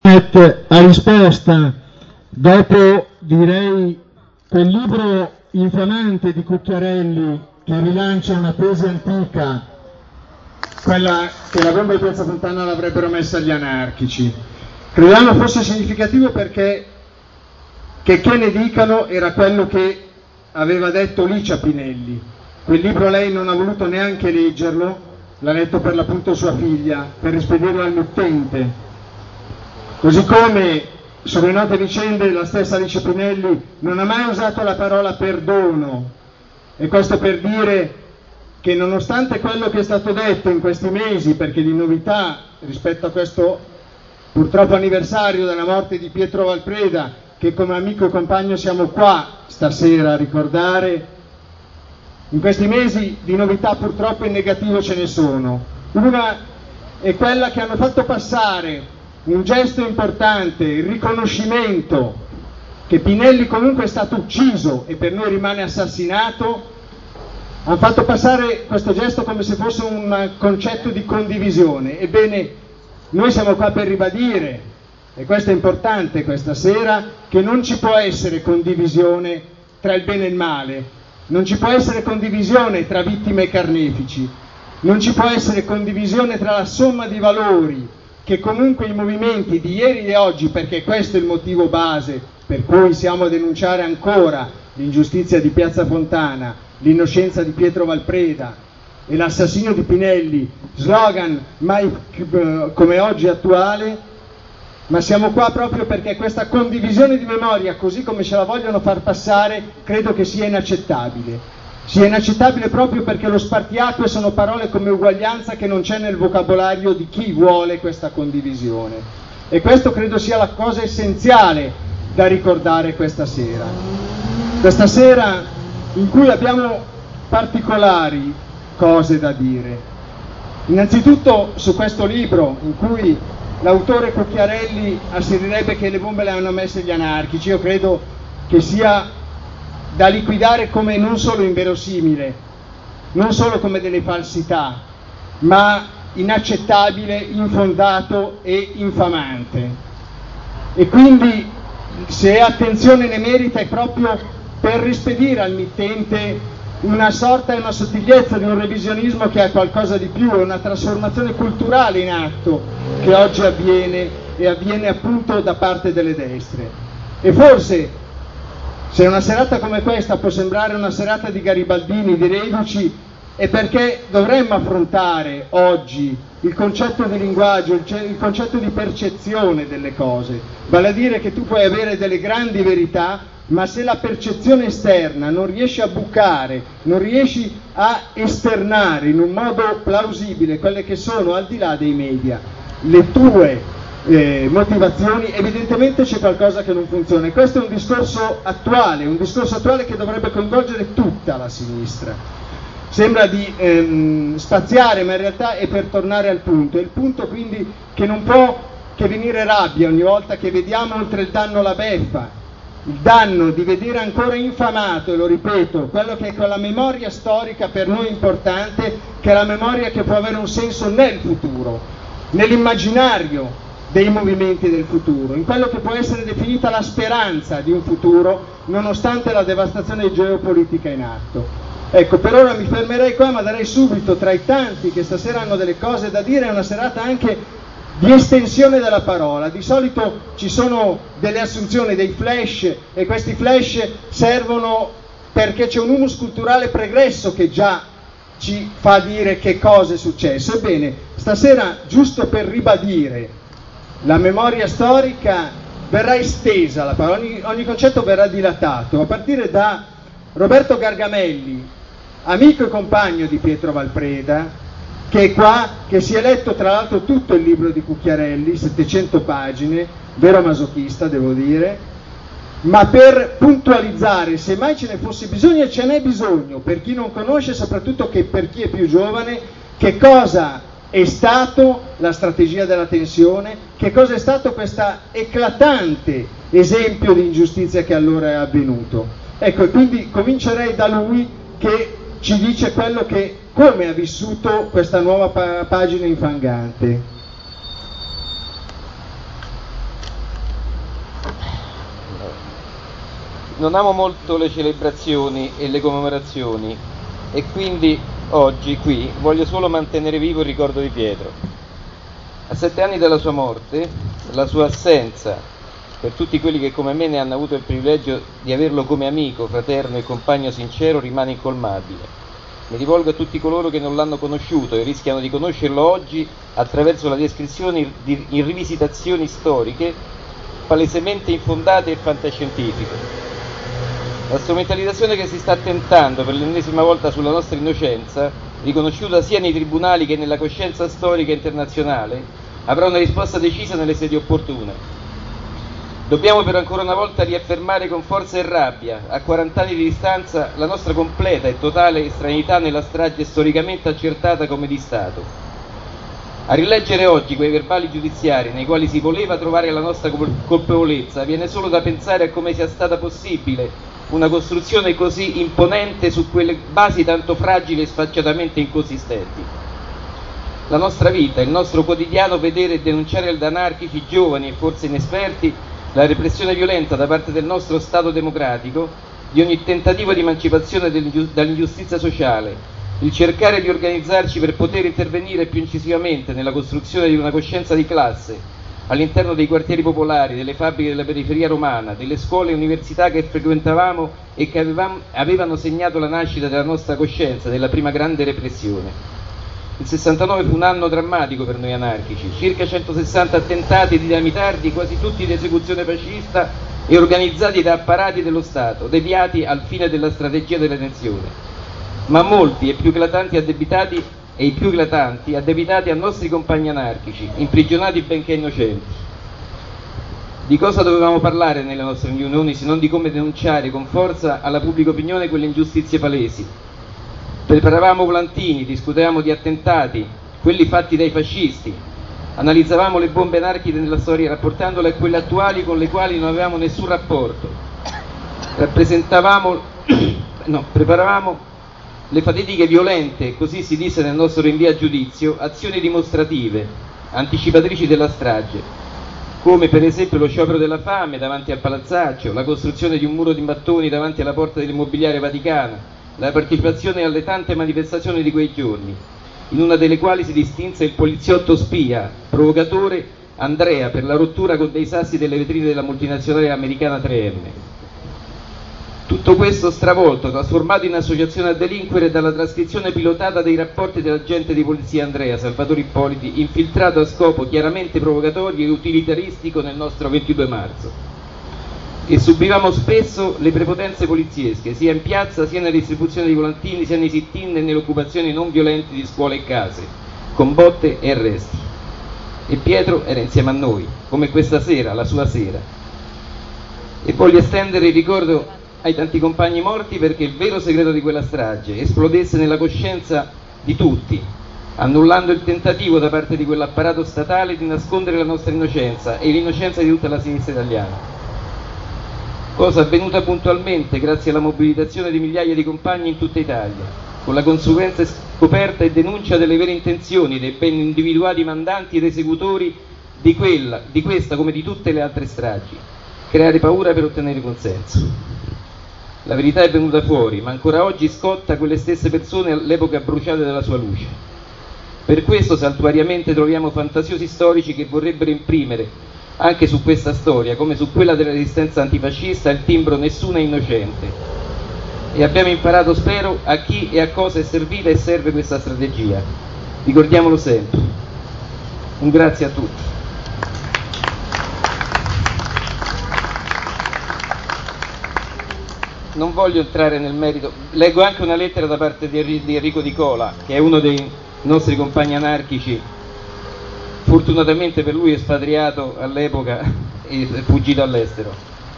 A risposta, dopo direi quel libro infamante di Cucchiarelli che rilancia una tesi antica, quella che la bomba di Piazza Fontana l'avrebbero messa gli anarchici. Crediamo fosse significativo perché che ne dicano era quello che aveva detto Licia Pinelli. Quel libro lei non ha voluto neanche leggerlo, l'ha letto per l'appunto sua figlia, per rispedirlo al mittente. Così come sulle note vicende la stessa Licia Pinelli non ha mai usato la parola perdono, e questo per dire che nonostante quello che è stato detto in questi mesi, perché di novità rispetto a questo purtroppo anniversario della morte di Pietro Valpreda, che come amico e compagno siamo qua stasera a ricordare, in questi mesi di novità purtroppo in negativo ce ne sono. Una è quella che hanno fatto passare un gesto importante, il riconoscimento che Pinelli comunque è stato ucciso e per noi rimane assassinato. Hanno fatto passare questo gesto come se fosse un concetto di condivisione. Ebbene, noi siamo qua per ribadire, e questo è importante questa sera, che non ci può essere condivisione tra il bene e il male, non ci può essere condivisione tra vittime e carnefici, non ci può essere condivisione tra la somma di valori che comunque i movimenti di ieri e oggi, perché questo è il motivo base per cui siamo a denunciare ancora l'ingiustizia di Piazza Fontana, l'innocenza di Pietro Valpreda e l'assassinio di Pinelli, slogan mai come oggi attuale, ma siamo qua proprio perché questa condivisione di memoria, così come ce la vogliono far passare, credo che sia inaccettabile. Sia inaccettabile proprio perché lo spartiacque sono parole come uguaglianza che non c'è nel vocabolario di chi vuole questa condivisione. E questo credo sia la cosa essenziale da ricordare questa sera. Questa sera in cui abbiamo particolari cose da dire. Innanzitutto su questo libro in cui l'autore Cucchiarelli asserirebbe che le bombe le hanno messe gli anarchici, io credo che sia da liquidare come non solo inverosimile, non solo come delle falsità, ma inaccettabile, infondato e infamante. E quindi se attenzione ne merita è proprio per rispedire al mittente una sorta e una sottigliezza di un revisionismo che è qualcosa di più, è una trasformazione culturale in atto che oggi avviene e avviene appunto da parte delle destre. E forse se una serata come questa può sembrare una serata di garibaldini, di reduci, è perché dovremmo affrontare oggi il concetto di linguaggio, il concetto di percezione delle cose, vale a dire che tu puoi avere delle grandi verità, ma se la percezione esterna non riesci a bucare, non riesci a esternare in un modo plausibile quelle che sono al di là dei media, le tue motivazioni, evidentemente c'è qualcosa che non funziona. E questo è un discorso attuale che dovrebbe coinvolgere tutta la sinistra. Sembra di spaziare, ma in realtà è per tornare al punto. È il punto quindi che non può che venire rabbia ogni volta che vediamo oltre il danno la beffa, il danno di vedere ancora infamato, e lo ripeto, quello che è quella memoria storica per noi importante, che è la memoria che può avere un senso nel futuro, nell'immaginario dei movimenti del futuro, in quello che può essere definita la speranza di un futuro nonostante la devastazione geopolitica in atto. Ecco, per ora mi fermerei qua, ma darei subito, tra i tanti che stasera hanno delle cose da dire, è una serata anche di estensione della parola. Di solito ci sono delle assunzioni, dei flash, e questi flash servono perché c'è un humus culturale pregresso che già ci fa dire che cosa è successo. Ebbene, stasera, giusto per ribadire la memoria storica, verrà estesa la parola, ogni concetto verrà dilatato, a partire da Roberto Gargamelli, amico e compagno di Pietro Valpreda, che è qua, che si è letto tra l'altro tutto il libro di Cucchiarelli, 700 pagine, vero masochista devo dire, ma per puntualizzare, se mai ce ne fosse bisogno, e ce n'è bisogno, per chi non conosce, soprattutto che per chi è più giovane, che cosa è stato la strategia della tensione, che cosa è stato questo eclatante esempio di ingiustizia che allora è avvenuto. Ecco, e quindi comincerei da lui che ci dice quello che, come ha vissuto questa nuova pagina infangante. Non amo molto le celebrazioni e le commemorazioni e quindi oggi qui voglio solo mantenere vivo il ricordo di Pietro. A 7 anni dalla sua morte, la sua assenza, per tutti quelli che come me ne hanno avuto il privilegio di averlo come amico, fraterno e compagno sincero, rimane incolmabile. Mi rivolgo a tutti coloro che non l'hanno conosciuto e rischiano di conoscerlo oggi attraverso la descrizione in rivisitazioni storiche palesemente infondate e fantascientifiche. La strumentalizzazione che si sta tentando per l'ennesima volta sulla nostra innocenza, riconosciuta sia nei tribunali che nella coscienza storica internazionale, avrà una risposta decisa nelle sedi opportune. Dobbiamo però ancora una volta riaffermare con forza e rabbia, a 40 anni di distanza, la nostra completa e totale estraneità nella strage storicamente accertata come di Stato. A rileggere oggi quei verbali giudiziari nei quali si voleva trovare la nostra colpevolezza, viene solo da pensare a come sia stata possibile una costruzione così imponente su quelle basi tanto fragili e sfacciatamente inconsistenti. La nostra vita, il nostro quotidiano vedere e denunciare da anarchici giovani e forse inesperti la repressione violenta da parte del nostro Stato democratico di ogni tentativo di emancipazione dall'ingiustizia sociale, il cercare di organizzarci per poter intervenire più incisivamente nella costruzione di una coscienza di classe all'interno dei quartieri popolari, delle fabbriche della periferia romana, delle scuole e università che frequentavamo e che avevano segnato la nascita della nostra coscienza della prima grande repressione. Il 69 fu un anno drammatico per noi anarchici, circa 160 attentati dinamitardi, quasi tutti di esecuzione fascista e organizzati da apparati dello Stato, deviati al fine della strategia della tensione, ma molti e più eclatanti addebitati a nostri compagni anarchici, imprigionati benché innocenti. Di cosa dovevamo parlare nelle nostre riunioni se non di come denunciare con forza alla pubblica opinione quelle ingiustizie palesi? Preparavamo volantini, discutevamo di attentati, quelli fatti dai fascisti, analizzavamo le bombe anarchiche nella storia rapportandole a quelle attuali con le quali non avevamo nessun rapporto. Preparavamo le fatidiche violente, così si disse nel nostro rinvio a giudizio, azioni dimostrative, anticipatrici della strage, come per esempio lo sciopero della fame davanti al Palazzaccio, la costruzione di un muro di mattoni davanti alla porta dell'Immobiliare Vaticano, la partecipazione alle tante manifestazioni di quei giorni, in una delle quali si distinse il poliziotto spia, provocatore Andrea per la rottura con dei sassi delle vetrine della multinazionale americana 3M. Tutto questo stravolto, trasformato in associazione a delinquere dalla trascrizione pilotata dei rapporti dell'agente di polizia Andrea, Salvatore Ippoliti, infiltrato a scopo chiaramente provocatorio e utilitaristico nel nostro 22 marzo. E subivamo spesso le prepotenze poliziesche, sia in piazza, sia nella distribuzione di volantini, sia nei sit-in e nelle occupazioni non violente di scuole e case, con botte e arresti. E Pietro era insieme a noi, come questa sera, la sua sera. E voglio estendere il ricordo ai tanti compagni morti perché il vero segreto di quella strage esplodesse nella coscienza di tutti, annullando il tentativo da parte di quell'apparato statale di nascondere la nostra innocenza e l'innocenza di tutta la sinistra italiana. Cosa avvenuta puntualmente grazie alla mobilitazione di migliaia di compagni in tutta Italia, con la conseguente scoperta e denuncia delle vere intenzioni dei ben individuati mandanti ed esecutori di questa come di tutte le altre stragi, creare paura per ottenere consenso. La verità è venuta fuori, ma ancora oggi scotta quelle stesse persone all'epoca bruciate dalla sua luce. Per questo saltuariamente troviamo fantasiosi storici che vorrebbero imprimere anche su questa storia, come su quella della resistenza antifascista, il timbro "nessuno è innocente". E abbiamo imparato, spero, a chi e a cosa è servita e serve questa strategia. Ricordiamolo sempre. Un grazie a tutti. Non voglio entrare nel merito, leggo anche una lettera da parte di Enrico Di Cola, che è uno dei nostri compagni anarchici, fortunatamente per lui espatriato all'epoca e fuggito all'estero.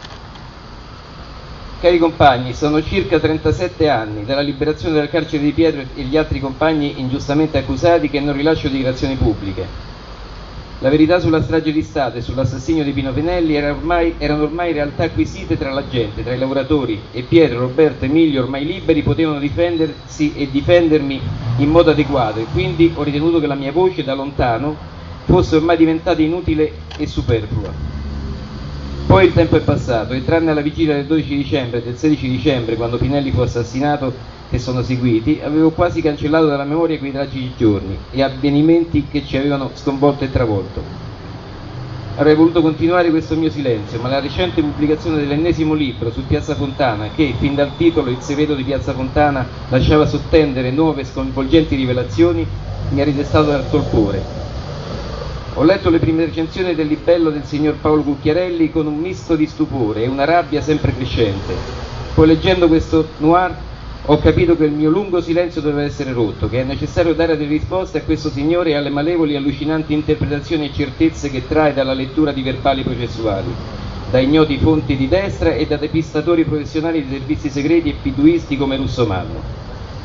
Cari compagni, sono circa 37 anni dalla liberazione dal carcere di Pietro e gli altri compagni ingiustamente accusati che non rilascio dichiarazioni pubbliche. La verità sulla strage di Stato e sull'assassinio di Pino Pinelli erano ormai realtà acquisite tra la gente, tra i lavoratori, e Pietro, Roberto, Emilio, ormai liberi, potevano difendersi e difendermi in modo adeguato, e quindi ho ritenuto che la mia voce da lontano fosse ormai diventata inutile e superflua. Poi il tempo è passato e tranne alla vigilia del 12 dicembre e del 16 dicembre, quando Pinelli fu assassinato, che sono seguiti, avevo quasi cancellato dalla memoria quei tragici giorni e avvenimenti che ci avevano sconvolto e travolto. Avrei voluto continuare questo mio silenzio, ma la recente pubblicazione dell'ennesimo libro su Piazza Fontana, che, fin dal titolo Il segreto di Piazza Fontana, lasciava sottendere nuove e sconvolgenti rivelazioni, mi ha ridestato dal torpore. Ho letto le prime recensioni del libello del signor Paolo Cucchiarelli con un misto di stupore e una rabbia sempre crescente. Poi, leggendo questo noir, ho capito che il mio lungo silenzio doveva essere rotto, che è necessario dare delle risposte a questo signore e alle malevoli e allucinanti interpretazioni e certezze che trae dalla lettura di verbali processuali, da ignoti fonti di destra e da depistatori professionali di servizi segreti e piduisti come Russomanno.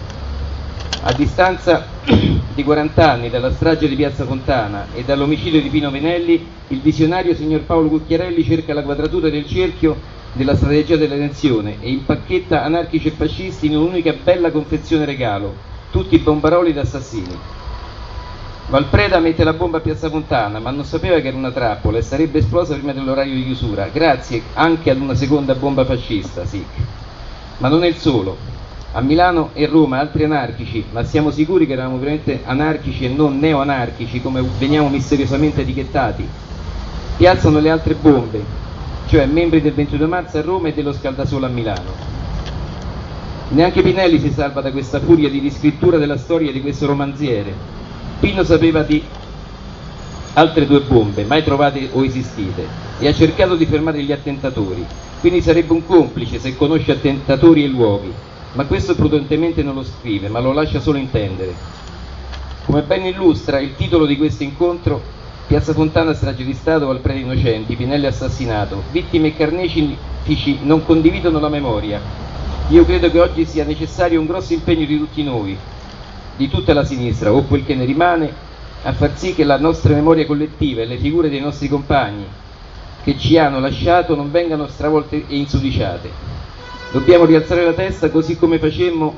A distanza di 40 anni dalla strage di Piazza Fontana e dall'omicidio di Pino Pinelli, il visionario signor Paolo Cucchiarelli cerca la quadratura del cerchio della strategia della tensione e impacchetta anarchici e fascisti in un'unica bella confezione regalo, tutti bombaroli da assassini. Valpreda mette la bomba a Piazza Fontana, ma non sapeva che era una trappola e sarebbe esplosa prima dell'orario di chiusura, grazie anche ad una seconda bomba fascista, SIC. Ma non è il solo. A Milano e Roma altri anarchici, ma siamo sicuri che eravamo veramente anarchici e non neoanarchici come veniamo misteriosamente etichettati, piazzano le altre bombe, cioè membri del 22 marzo a Roma e dello Scaldasole a Milano. Neanche Pinelli si salva da questa furia di riscrittura della storia di questo romanziere. Pino sapeva di altre 2 bombe, mai trovate o esistite, e ha cercato di fermare gli attentatori, quindi sarebbe un complice se conosce attentatori e luoghi, ma questo prudentemente non lo scrive, ma lo lascia solo intendere. Come ben illustra il titolo di questo incontro, Piazza Fontana, strage di Stato, Valpreda innocenti, Pinelli assassinato, vittime e carnefici non condividono la memoria. Io credo che oggi sia necessario un grosso impegno di tutti noi, di tutta la sinistra, o quel che ne rimane, a far sì che la nostra memoria collettiva e le figure dei nostri compagni che ci hanno lasciato non vengano stravolte e insudiciate. Dobbiamo rialzare la testa così come facemmo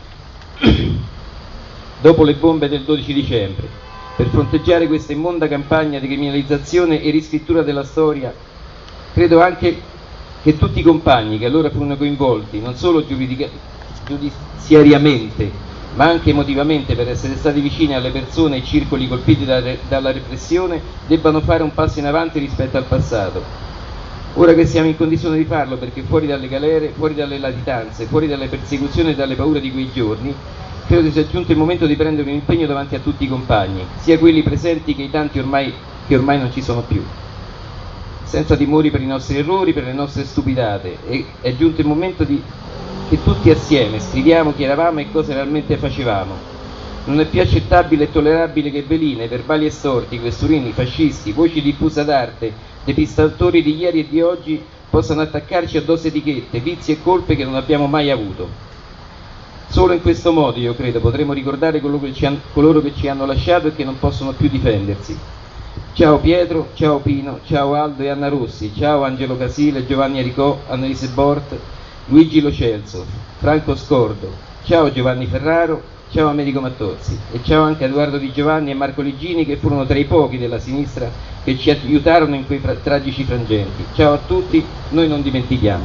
dopo le bombe del 12 dicembre, per fronteggiare questa immonda campagna di criminalizzazione e riscrittura della storia. Credo anche che tutti i compagni che allora furono coinvolti, non solo giudiziariamente, ma anche emotivamente per essere stati vicini alle persone e circoli colpiti dalla repressione, debbano fare un passo in avanti rispetto al passato. Ora che siamo in condizione di farlo, perché fuori dalle galere, fuori dalle latitanze, fuori dalle persecuzioni e dalle paure di quei giorni, credo sia giunto il momento di prendere un impegno davanti a tutti i compagni, sia quelli presenti che i tanti che ormai non ci sono più, senza timori per i nostri errori, per le nostre stupidate. E è giunto il momento che tutti assieme scriviamo chi eravamo e cosa realmente facevamo. Non è più accettabile e tollerabile che veline, verbali estorti, questurini, fascisti, voci diffuse d'arte, depistatori di ieri e di oggi possano attaccarci addosso etichette, vizi e colpe che non abbiamo mai avuto. Solo in questo modo, io credo, potremo ricordare coloro che ci hanno lasciato e che non possono più difendersi. Ciao Pietro, ciao Pino, ciao Aldo e Anna Rossi, ciao Angelo Casile, Giovanni Aricò, Annalise Bort, Luigi Lo Celso, Franco Scordo, ciao Giovanni Ferraro, ciao Americo Mattozzi e ciao anche Edoardo Di Giovanni e Marco Ligini, che furono tra i pochi della sinistra che ci aiutarono in quei tragici frangenti. Ciao a tutti, noi non dimentichiamo.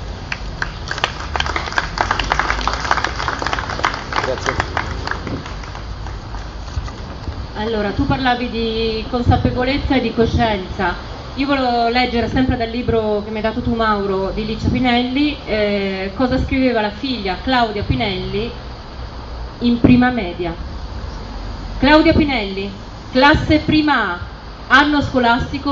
Grazie. Allora, tu parlavi di consapevolezza e di coscienza. Io volevo leggere sempre dal libro che mi hai dato tu, Mauro, di Licia Pinelli, cosa scriveva la figlia Claudia Pinelli in prima media. Claudia Pinelli, classe prima A, anno scolastico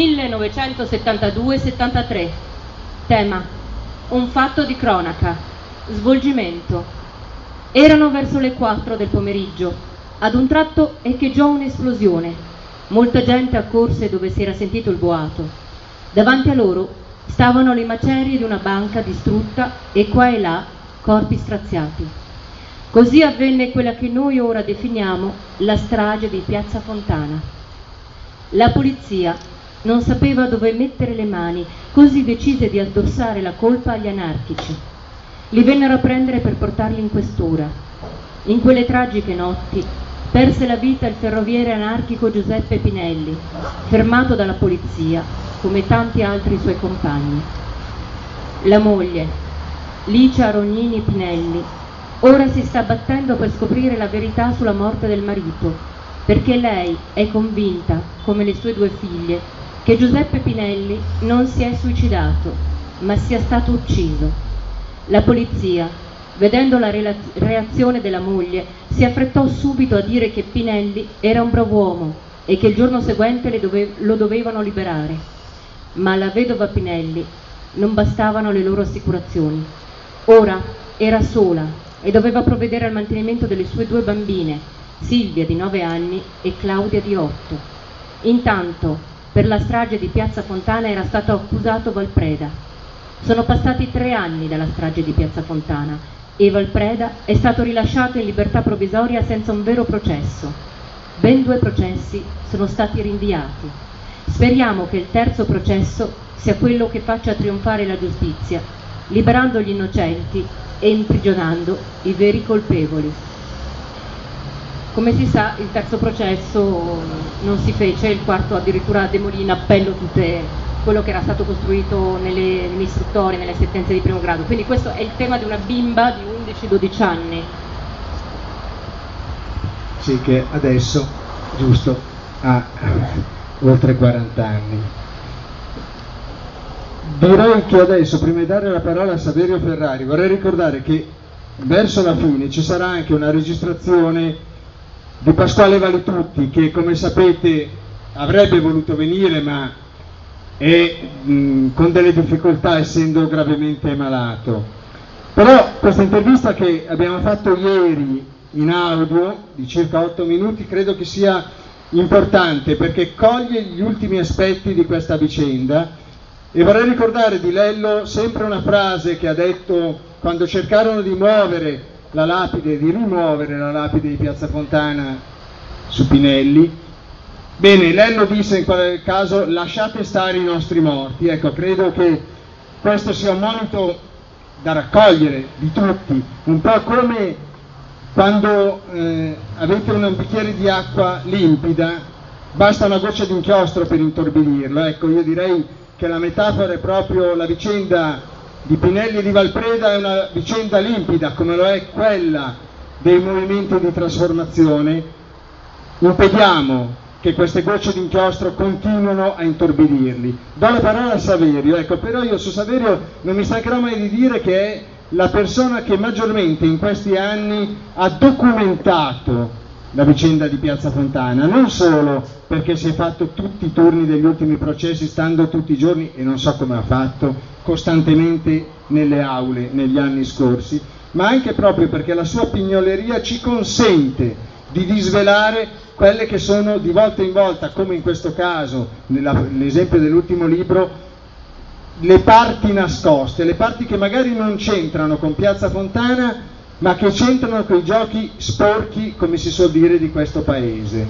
1972-73. Tema: un fatto di cronaca. Svolgimento: erano verso le 4 del pomeriggio. Ad un tratto echeggiò un'esplosione. Molta gente accorse dove si era sentito il boato. Davanti a loro stavano le macerie di una banca distrutta e qua e là corpi straziati. Così avvenne quella che noi ora definiamo la strage di Piazza Fontana. La polizia non sapeva dove mettere le mani, così decise di addossare la colpa agli anarchici. Li vennero a prendere per portarli in questura. In quelle tragiche notti perse la vita il ferroviere anarchico Giuseppe Pinelli, fermato dalla polizia come tanti altri suoi compagni. La moglie, Licia Rognini Pinelli, ora si sta battendo per scoprire la verità sulla morte del marito, perché lei è convinta, come le sue 2 figlie, che Giuseppe Pinelli non si è suicidato, ma sia stato ucciso. La polizia, vedendo la reazione della moglie, si affrettò subito a dire che Pinelli era un brav'uomo e che il giorno seguente lo dovevano liberare. Ma alla vedova Pinelli non bastavano le loro assicurazioni. Ora era sola e doveva provvedere al mantenimento delle sue 2 bambine, Silvia di 9 anni e Claudia di 8. Intanto, per la strage di Piazza Fontana era stato accusato Valpreda. Sono passati 3 anni dalla strage di Piazza Fontana e Valpreda è stato rilasciato in libertà provvisoria senza un vero processo. Ben 2 processi sono stati rinviati. Speriamo che il terzo processo sia quello che faccia trionfare la giustizia, liberando gli innocenti e imprigionando i veri colpevoli. Come si sa, il terzo processo non si fece, il quarto addirittura demolì in appello tutte quello che era stato costruito nelle istruttorie, nelle sentenze di primo grado. Quindi questo è il tema di una bimba di 11-12 anni. Sì, che adesso, giusto, ha oltre 40 anni. Direi che adesso, prima di dare la parola a Saverio Ferrari, vorrei ricordare che verso la fine ci sarà anche una registrazione di Pasquale Valitutti, che come sapete avrebbe voluto venire ma è con delle difficoltà, essendo gravemente malato. Però questa intervista che abbiamo fatto ieri in audio di circa 8 minuti credo che sia importante, perché coglie gli ultimi aspetti di questa vicenda. E vorrei ricordare di Lello sempre una frase che ha detto quando cercarono di rimuovere la lapide di Piazza Fontana su Pinelli. Bene, Lello disse in quel caso: lasciate stare i nostri morti. Ecco, credo che questo sia un monito da raccogliere di tutti, un po' come quando avete un bicchiere di acqua limpida, basta una goccia di inchiostro per intorbidirlo. Ecco, io direi che la metafora è proprio la vicenda di Pinelli e di Valpreda, è una vicenda limpida come lo è quella dei movimenti di trasformazione. Impediamo che queste gocce di inchiostro continuino a intorbidirli. Do la parola a Saverio. Ecco, però io su Saverio non mi stancherò mai di dire che è la persona che maggiormente in questi anni ha documentato la vicenda di Piazza Fontana, non solo perché si è fatto tutti i turni degli ultimi processi, stando tutti i giorni, e non so come ha fatto, costantemente nelle aule negli anni scorsi, ma anche proprio perché la sua pignoleria ci consente di disvelare quelle che sono di volta in volta, come in questo caso, nell'esempio dell'ultimo libro, le parti nascoste, le parti che magari non c'entrano con Piazza Fontana, ma che c'entrano con i giochi sporchi, come si suol dire, di questo paese.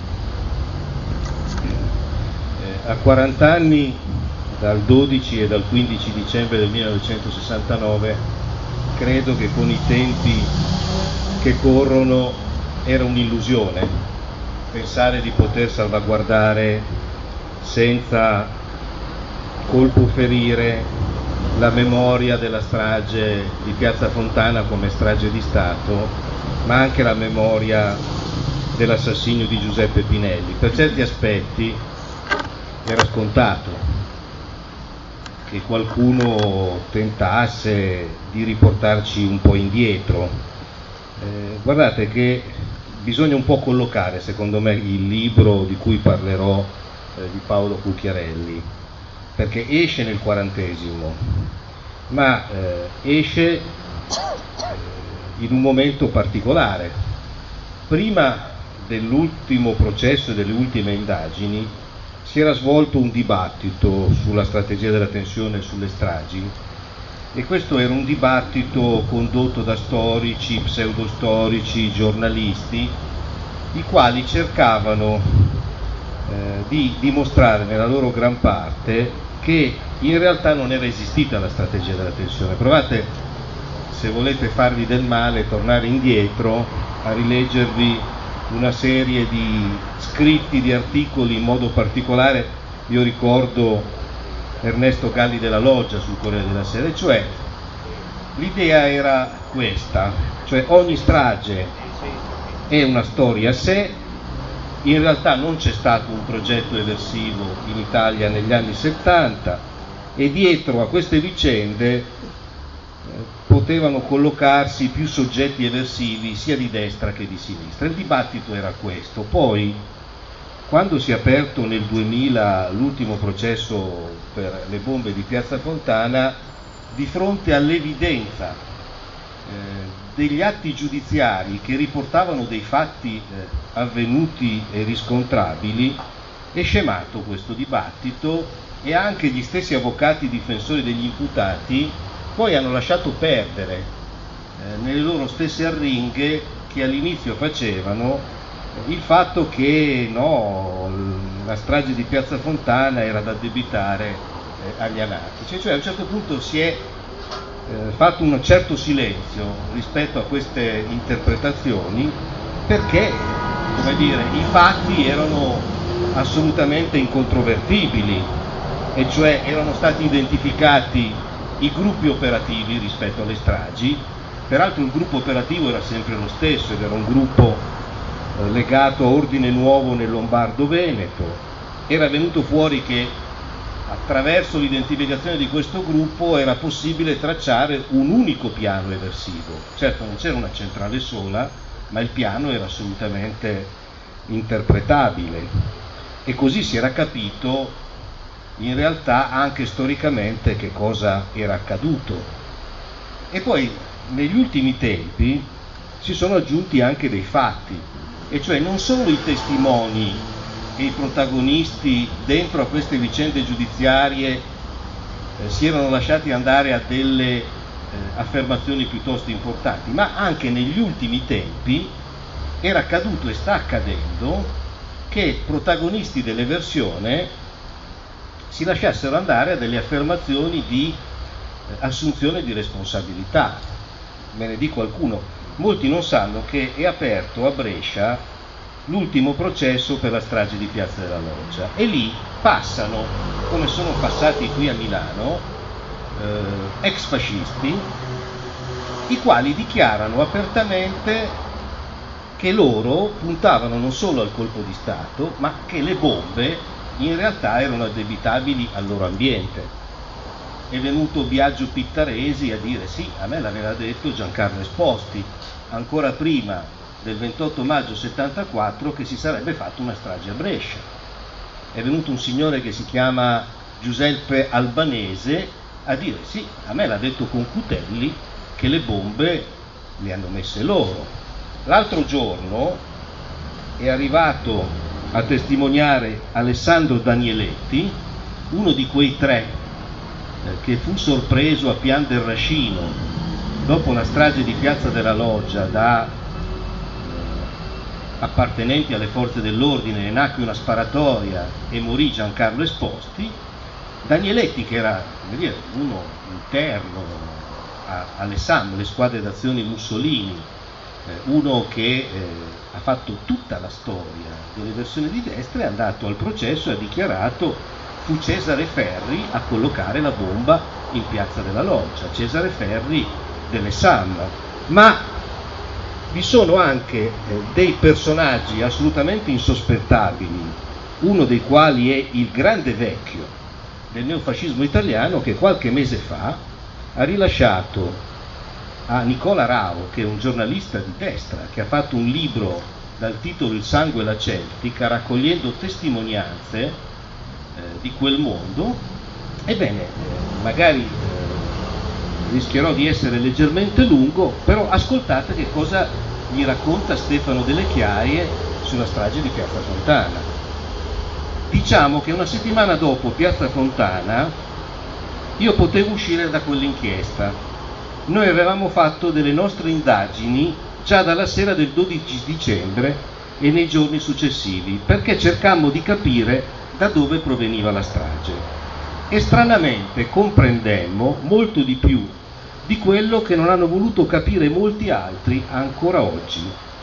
A 40 anni, dal 12 e dal 15 dicembre del 1969, credo che con i tempi che corrono era un'illusione pensare di poter salvaguardare senza colpo ferire la memoria della strage di Piazza Fontana come strage di Stato, ma anche la memoria dell'assassinio di Giuseppe Pinelli. Per certi aspetti era scontato che qualcuno tentasse di riportarci un po' indietro. Guardate che bisogna un po' collocare, secondo me, il libro di cui parlerò di Paolo Cucchiarelli, perché esce nel 40°, ma esce in un momento particolare. Prima dell'ultimo processo e delle ultime indagini si era svolto un dibattito sulla strategia della tensione e sulle stragi, e questo era un dibattito condotto da storici, pseudostorici, giornalisti, i quali cercavano di dimostrare nella loro gran parte che in realtà non era esistita la strategia della tensione. Provate, se volete farvi del male, tornare indietro a rileggervi una serie di scritti, di articoli, in modo particolare io ricordo Ernesto Galli della Loggia sul Corriere della Sera, cioè l'idea era questa, cioè ogni strage è una storia a sé. In realtà non c'è stato un progetto eversivo in Italia negli anni 70 e dietro a queste vicende potevano collocarsi più soggetti eversivi sia di destra che di sinistra. Il dibattito era questo. Poi, quando si è aperto nel 2000 l'ultimo processo per le bombe di Piazza Fontana, di fronte all'evidenza degli atti giudiziari che riportavano dei fatti avvenuti e riscontrabili, è scemato questo dibattito e anche gli stessi avvocati difensori degli imputati poi hanno lasciato perdere nelle loro stesse arringhe che all'inizio facevano il fatto che no, la strage di Piazza Fontana era da addebitare agli anarchici, cioè a un certo punto si è fatto un certo silenzio rispetto a queste interpretazioni perché, come dire, i fatti erano assolutamente incontrovertibili, e cioè erano stati identificati i gruppi operativi rispetto alle stragi. Peraltro il gruppo operativo era sempre lo stesso ed era un gruppo legato a Ordine Nuovo nel Lombardo-Veneto. Era venuto fuori che attraverso l'identificazione di questo gruppo era possibile tracciare un unico piano eversivo. Certo non c'era una centrale sola, ma il piano era assolutamente interpretabile, e così si era capito in realtà anche storicamente che cosa era accaduto. E poi negli ultimi tempi si sono aggiunti anche dei fatti, e cioè non solo i testimoni e i protagonisti dentro a queste vicende giudiziarie si erano lasciati andare a delle affermazioni piuttosto importanti, ma anche negli ultimi tempi era accaduto e sta accadendo che protagonisti dell'eversione si lasciassero andare a delle affermazioni di assunzione di responsabilità. Me ne dico qualcuno: molti non sanno che è aperto a Brescia l'ultimo processo per la strage di Piazza della Loggia, e lì passano, come sono passati qui a Milano, ex fascisti, i quali dichiarano apertamente che loro puntavano non solo al colpo di Stato, ma che le bombe in realtà erano addebitabili al loro ambiente. È venuto Biagio Pittaresi a dire: sì, a me l'aveva detto Giancarlo Esposti ancora prima del 28 maggio 74 che si sarebbe fatta una strage a Brescia. È venuto un signore che si chiama Giuseppe Albanese a dire: sì, a me l'ha detto Concutelli che le bombe le hanno messe loro. L'altro giorno è arrivato a testimoniare Alessandro Danieletti, uno di quei tre che fu sorpreso a Pian del Rascino dopo la strage di Piazza della Loggia da appartenenti alle forze dell'ordine, e nacque una sparatoria e morì Giancarlo Esposti. Danieletti, che era, come dire, uno interno alle SAM, le squadre d'azione Mussolini, uno che ha fatto tutta la storia delle versioni di destra, è andato al processo e ha dichiarato: fu Cesare Ferri a collocare la bomba in Piazza della Loggia, Cesare Ferri delle SAM. Ma vi sono anche dei personaggi assolutamente insospettabili, uno dei quali è il grande vecchio del neofascismo italiano, che qualche mese fa ha rilasciato a Nicola Rao, che è un giornalista di destra, che ha fatto un libro dal titolo Il sangue e la Celtica, raccogliendo testimonianze di quel mondo. Ebbene, magari rischierò di essere leggermente lungo, però ascoltate che cosa gli racconta Stefano Delle Chiaie sulla strage di Piazza Fontana. Diciamo che una settimana dopo Piazza Fontana io potevo uscire da quell'inchiesta. Noi avevamo fatto delle nostre indagini già dalla sera del 12 dicembre e nei giorni successivi, perché cercammo di capire da dove proveniva la strage. E stranamente comprendemmo molto di più di quello che non hanno voluto capire molti altri ancora oggi.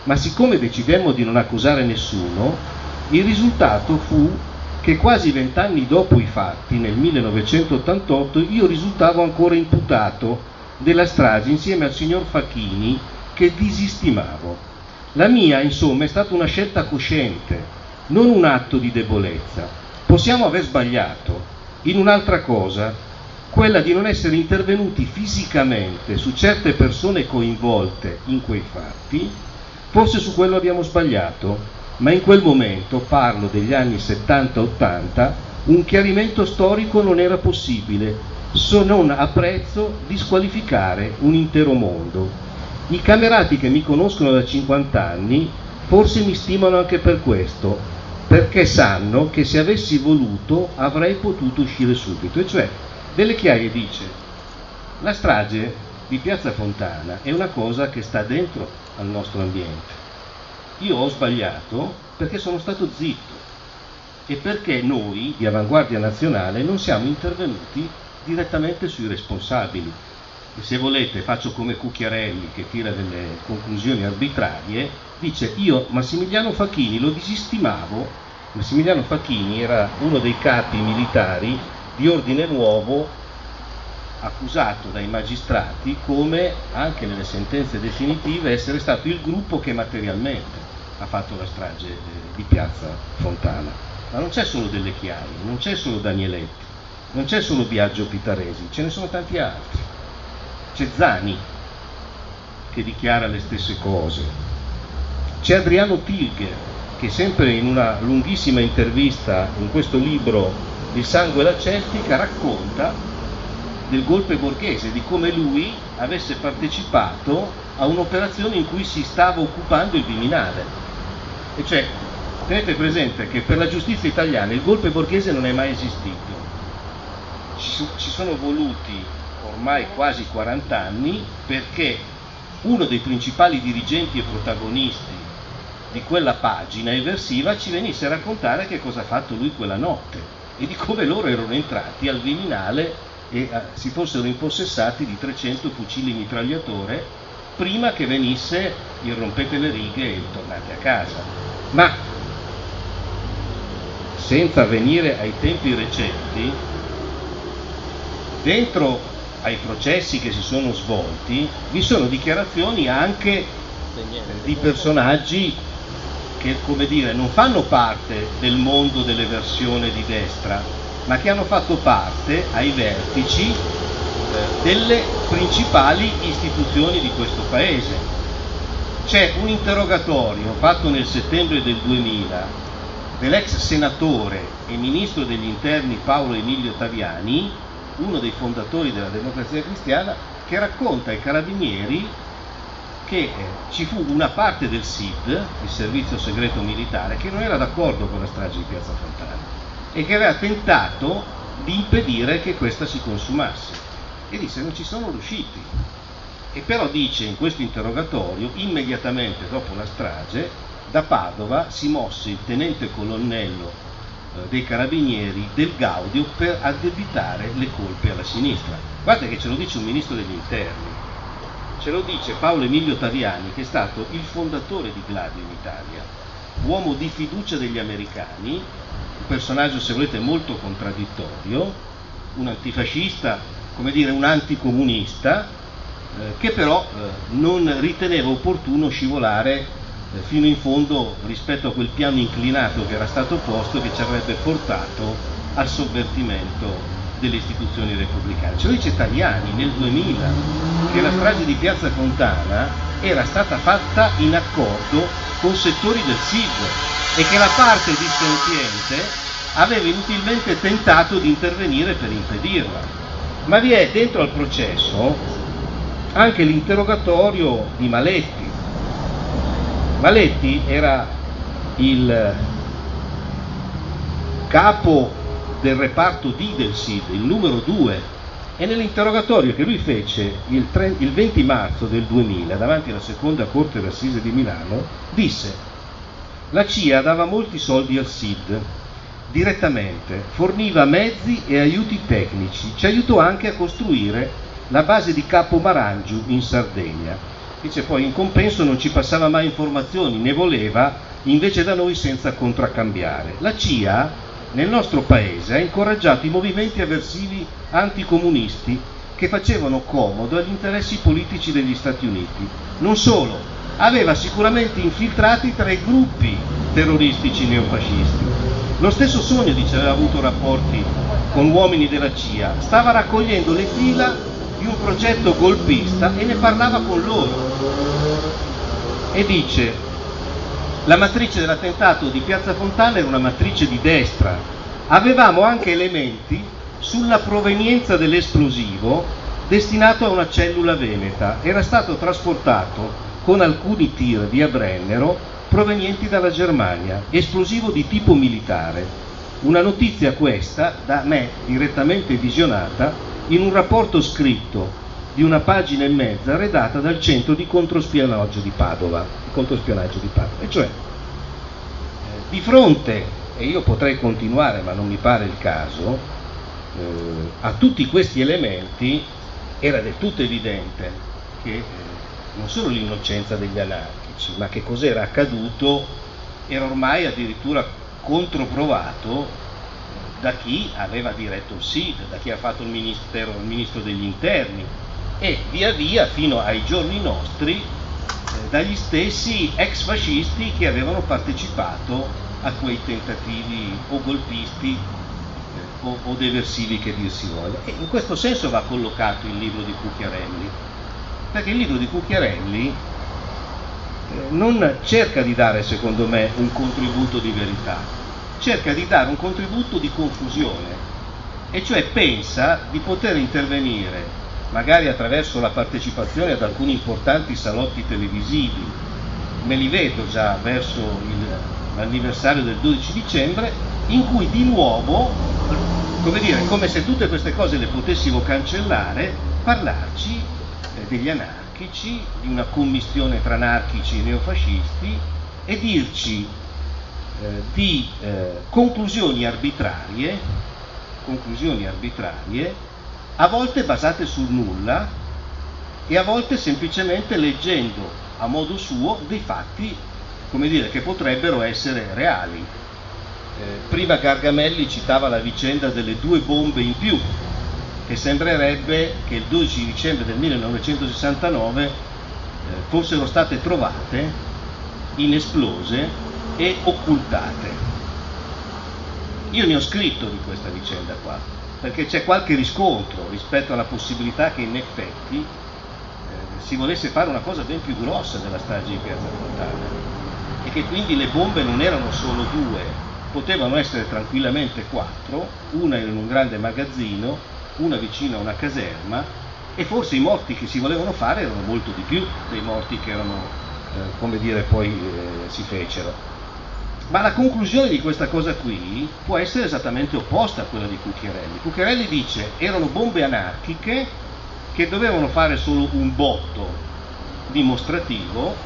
ma siccome decidemmo di non accusare nessuno, il risultato fu che quasi 20 anni dopo i fatti, nel 1988, io risultavo ancora imputato della strage insieme al signor Facchini, che disistimavo. La mia, insomma, è stata una scelta cosciente, non un atto di debolezza. Possiamo aver sbagliato in un'altra cosa, quella di non essere intervenuti fisicamente su certe persone coinvolte in quei fatti. Forse su quello abbiamo sbagliato, ma in quel momento, parlo degli anni 70-80, un chiarimento storico non era possibile, se non a prezzo di squalificare un intero mondo. I camerati che mi conoscono da 50 anni forse mi stimano anche per questo, perché sanno che se avessi voluto avrei potuto uscire subito. E cioè, Delle Chiaie dice: la strage di Piazza Fontana è una cosa che sta dentro al nostro ambiente. Io ho sbagliato perché sono stato zitto e perché noi di Avanguardia Nazionale non siamo intervenuti direttamente sui responsabili. E se volete faccio come Cucchiarelli, che tira delle conclusioni arbitrarie, dice: io Massimiliano Facchini lo disistimavo. Massimiliano Facchini era uno dei capi militari di Ordine Nuovo, accusato dai magistrati, come anche nelle sentenze definitive, essere stato il gruppo che materialmente ha fatto la strage di Piazza Fontana. Ma non c'è solo Delle Chiaie, non c'è solo Danieletti, non c'è solo Biagio Pitaresi, ce ne sono tanti altri. C'è Zani che dichiara le stesse cose, c'è Adriano Pilger che sempre in una lunghissima intervista in questo libro Il sangue e la Celtica racconta del golpe borghese, di come lui avesse partecipato a un'operazione in cui si stava occupando il Viminale. E cioè, tenete presente che per la giustizia italiana il golpe borghese non è mai esistito. Ci sono voluti ormai quasi 40 anni perché uno dei principali dirigenti e protagonisti di quella pagina eversiva ci venisse a raccontare che cosa ha fatto lui quella notte e di come loro erano entrati al Viminale e si fossero impossessati di 300 fucili mitragliatore prima che venisse il rompete le righe e il tornate a casa. Ma senza venire ai tempi recenti, dentro ai processi che si sono svolti vi sono dichiarazioni anche di personaggi che, come dire, non fanno parte del mondo dell'eversione di destra, ma che hanno fatto parte ai vertici delle principali istituzioni di questo paese. C'è un interrogatorio fatto nel settembre del 2000 dell'ex senatore e ministro degli interni Paolo Emilio Taviani, uno dei fondatori della Democrazia Cristiana, che racconta ai carabinieri che ci fu una parte del SID, il servizio segreto militare, che non era d'accordo con la strage di Piazza Fontana e che aveva tentato di impedire che questa si consumasse, e disse: non ci sono riusciti. E però dice in questo interrogatorio, immediatamente dopo la strage, da Padova si mosse il tenente colonnello dei carabinieri Del Gaudio per addebitare le colpe alla sinistra. Guardate che ce lo dice un ministro degli interni, ce lo dice Paolo Emilio Taviani, che è stato il fondatore di Gladio in Italia, uomo di fiducia degli americani, un personaggio, se volete, molto contraddittorio, un antifascista, come dire, un anticomunista, che però non riteneva opportuno scivolare fino in fondo rispetto a quel piano inclinato che era stato posto, che ci avrebbe portato al sovvertimento delle istituzioni repubblicane. Ce lo dice Taviani nel 2000, che la strage di Piazza Fontana era stata fatta in accordo con settori del SID e che la parte dissenziente aveva inutilmente tentato di intervenire per impedirla. Ma vi è dentro al processo anche l'interrogatorio di Maletti. Maletti era il capo del reparto D del SID, il numero 2, e nell'interrogatorio che lui fece il 20 marzo del 2000 davanti alla seconda corte d'assise di Milano disse: la CIA dava molti soldi al SID direttamente, forniva mezzi e aiuti tecnici, ci aiutò anche a costruire la base di Capo Marangiu in Sardegna Dice poi in compenso non ci passava mai informazioni, ne voleva invece da noi senza contraccambiare. La CIA nel nostro paese ha incoraggiato i movimenti avversivi anticomunisti che facevano comodo agli interessi politici degli Stati Uniti. Non solo, aveva sicuramente infiltrati tra i gruppi terroristici neofascisti. Lo stesso Sogno, dice, aveva avuto rapporti con uomini della CIA, stava raccogliendo le fila di un progetto golpista e ne parlava con loro. E dice: la matrice dell'attentato di Piazza Fontana era una matrice di destra, avevamo anche elementi sulla provenienza dell'esplosivo destinato a una cellula veneta, era stato trasportato con alcuni tir via Brennero provenienti dalla Germania, esplosivo di tipo militare. Una notizia questa da me direttamente visionata in un rapporto scritto di una pagina e mezza redatta dal centro di controspionaggio di Padova, e cioè di fronte, e io potrei continuare ma non mi pare il caso, a tutti questi elementi era del tutto evidente che non solo l'innocenza degli anarchici, ma che cos'era accaduto era ormai addirittura controprovato da chi aveva diretto il SID, da chi ha fatto il ministro degli interni, e via via fino ai giorni nostri dagli stessi ex fascisti che avevano partecipato a quei tentativi o golpisti o deversivi che dir si voglia. E in questo senso va collocato il libro di Cucchiarelli, perché il libro di Cucchiarelli non cerca di dare, secondo me, un contributo di verità, cerca di dare un contributo di confusione, e cioè pensa di poter intervenire magari attraverso la partecipazione ad alcuni importanti salotti televisivi, me li vedo già verso l'anniversario del 12 dicembre, in cui di nuovo, come dire, come se tutte queste cose le potessimo cancellare, parlarci degli anarchici, di una commistione tra anarchici e neofascisti, e dirci di conclusioni arbitrarie, a volte basate sul nulla e a volte semplicemente leggendo a modo suo dei fatti, come dire, che potrebbero essere reali. Prima Gargamelli citava la vicenda delle 2 bombe in più, che sembrerebbe che il 12 dicembre del 1969 fossero state trovate, inesplose e occultate. Io ne ho scritto di questa vicenda qua, perché c'è qualche riscontro rispetto alla possibilità che in effetti si volesse fare una cosa ben più grossa della strage di Piazza Fontana, e che quindi le bombe non erano solo 2, potevano essere tranquillamente 4, una in un grande magazzino, una vicino a una caserma, e forse i morti che si volevano fare erano molto di più dei morti che erano, come dire, poi si fecero. Ma la conclusione di questa cosa qui può essere esattamente opposta a quella di Cucchiarelli. Cucchiarelli dice: erano bombe anarchiche che dovevano fare solo un botto dimostrativo,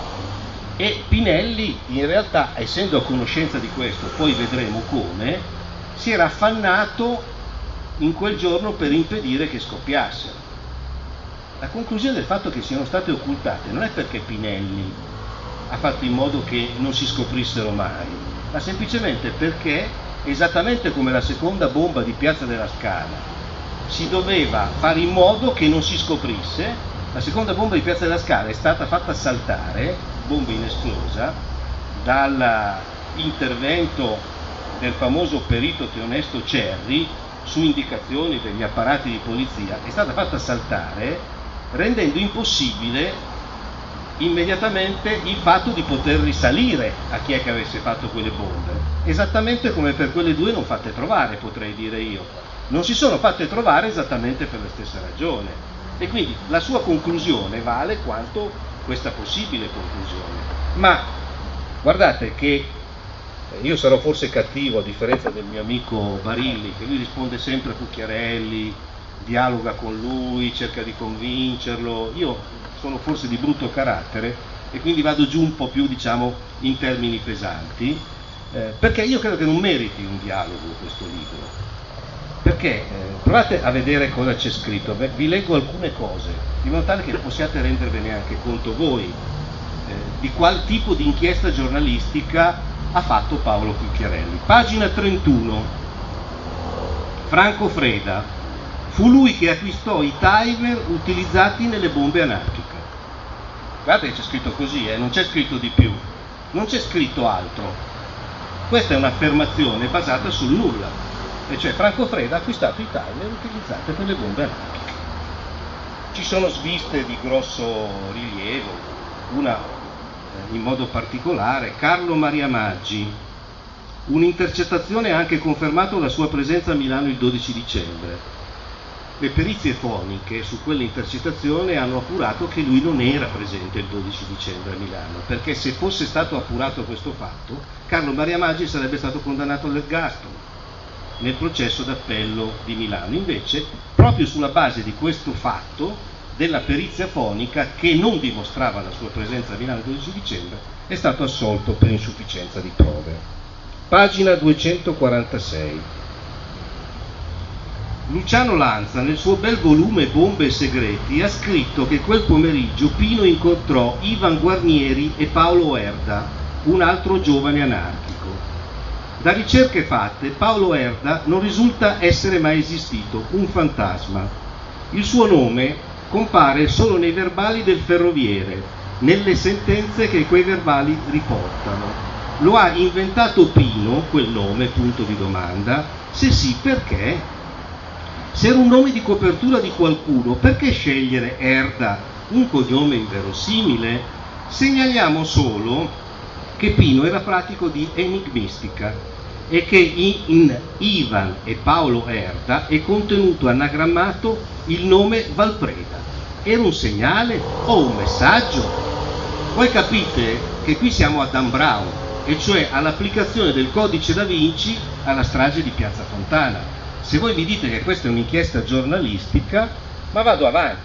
e Pinelli in realtà, essendo a conoscenza di questo, poi vedremo come, si era affannato in quel giorno per impedire che scoppiassero. La conclusione del fatto che siano state occultate non è perché Pinelli ha fatto in modo che non si scoprissero mai, ma semplicemente perché, esattamente come la seconda bomba di Piazza della Scala, si doveva fare in modo che non si scoprisse. La seconda bomba di Piazza della Scala è stata fatta saltare, bomba inesplosa, dall'intervento del famoso perito Teonesto Cerri su indicazioni degli apparati di polizia, è stata fatta saltare rendendo impossibile immediatamente il fatto di poter risalire a chi è che avesse fatto quelle bombe, esattamente come per quelle 2 non fatte trovare, potrei dire io. Non si sono fatte trovare esattamente per la stessa ragione, e quindi la sua conclusione vale quanto questa possibile conclusione. Ma guardate che io sarò forse cattivo, a differenza del mio amico Barilli, che lui risponde sempre a Cucchiarelli, dialoga con lui, cerca di convincerlo. Io sono forse di brutto carattere e quindi vado giù un po' più, diciamo, in termini pesanti, perché io credo che non meriti un dialogo questo libro. perché provate a vedere cosa c'è scritto. Beh, vi leggo alcune cose, in modo tale che possiate rendervene anche conto voi di qual tipo di inchiesta giornalistica ha fatto Paolo Cucchiarelli. Pagina 31, Franco Freda: fu lui che acquistò i timer utilizzati nelle bombe anarchiche. Guardate che c'è scritto così, non c'è scritto di più, non c'è scritto altro. Questa è un'affermazione basata sul nulla, e cioè Franco Freda ha acquistato i timer utilizzati per le bombe anarchiche. Ci sono sviste di grosso rilievo, una in modo particolare, Carlo Maria Maggi. Un'intercettazione ha anche confermato la sua presenza a Milano il 12 dicembre. Le perizie foniche su quell'intercettazione hanno appurato che lui non era presente il 12 dicembre a Milano, perché se fosse stato appurato questo fatto, Carlo Maria Maggi sarebbe stato condannato all'ergastolo nel processo d'appello di Milano. Invece, proprio sulla base di questo fatto, della perizia fonica, che non dimostrava la sua presenza a Milano il 12 dicembre, è stato assolto per insufficienza di prove. Pagina 246. Luciano Lanza, nel suo bel volume Bombe e segreti, ha scritto che quel pomeriggio Pino incontrò Ivan Guarnieri e Paolo Erda, un altro giovane anarchico. Da ricerche fatte, Paolo Erda non risulta essere mai esistito, un fantasma. Il suo nome compare solo nei verbali del Ferroviere, nelle sentenze che quei verbali riportano. Lo ha inventato Pino, quel nome, punto di domanda? Se sì, perché? Se era un nome di copertura di qualcuno, perché scegliere Erda, un cognome inverosimile? Segnaliamo solo che Pino era pratico di enigmistica e che in Ivan e Paolo Erda è contenuto anagrammato il nome Valpreda. Era un segnale o un messaggio? Voi capite che qui siamo a Dan Brown, e cioè all'applicazione del codice da Vinci alla strage di Piazza Fontana. Se voi mi dite che questa è un'inchiesta giornalistica, ma vado avanti.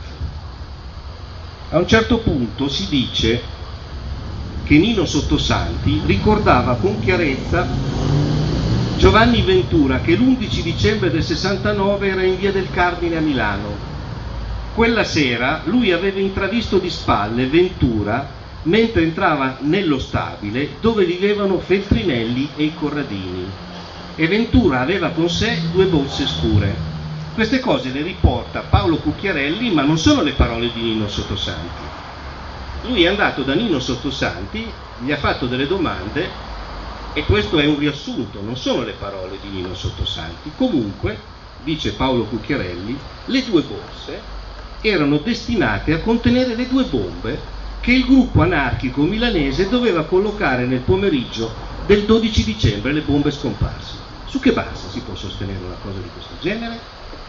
A un certo punto si dice che Nino Sottosanti ricordava con chiarezza Giovanni Ventura, che l'11 dicembre del 69 era in via del Cardine a Milano. Quella sera lui aveva intravisto di spalle Ventura mentre entrava nello stabile dove vivevano Feltrinelli e i Corradini, e Ventura aveva con sé 2 borse scure. Queste cose le riporta Paolo Cucchiarelli, ma non sono le parole di Nino Sottosanti. Lui è andato da Nino Sottosanti, gli ha fatto delle domande e questo è un riassunto, non sono le parole di Nino Sottosanti. Comunque, dice Paolo Cucchiarelli, le 2 borse erano destinate a contenere le 2 bombe che il gruppo anarchico milanese doveva collocare nel pomeriggio del 12 dicembre, le bombe scomparse. Su che base si può sostenere una cosa di questo genere?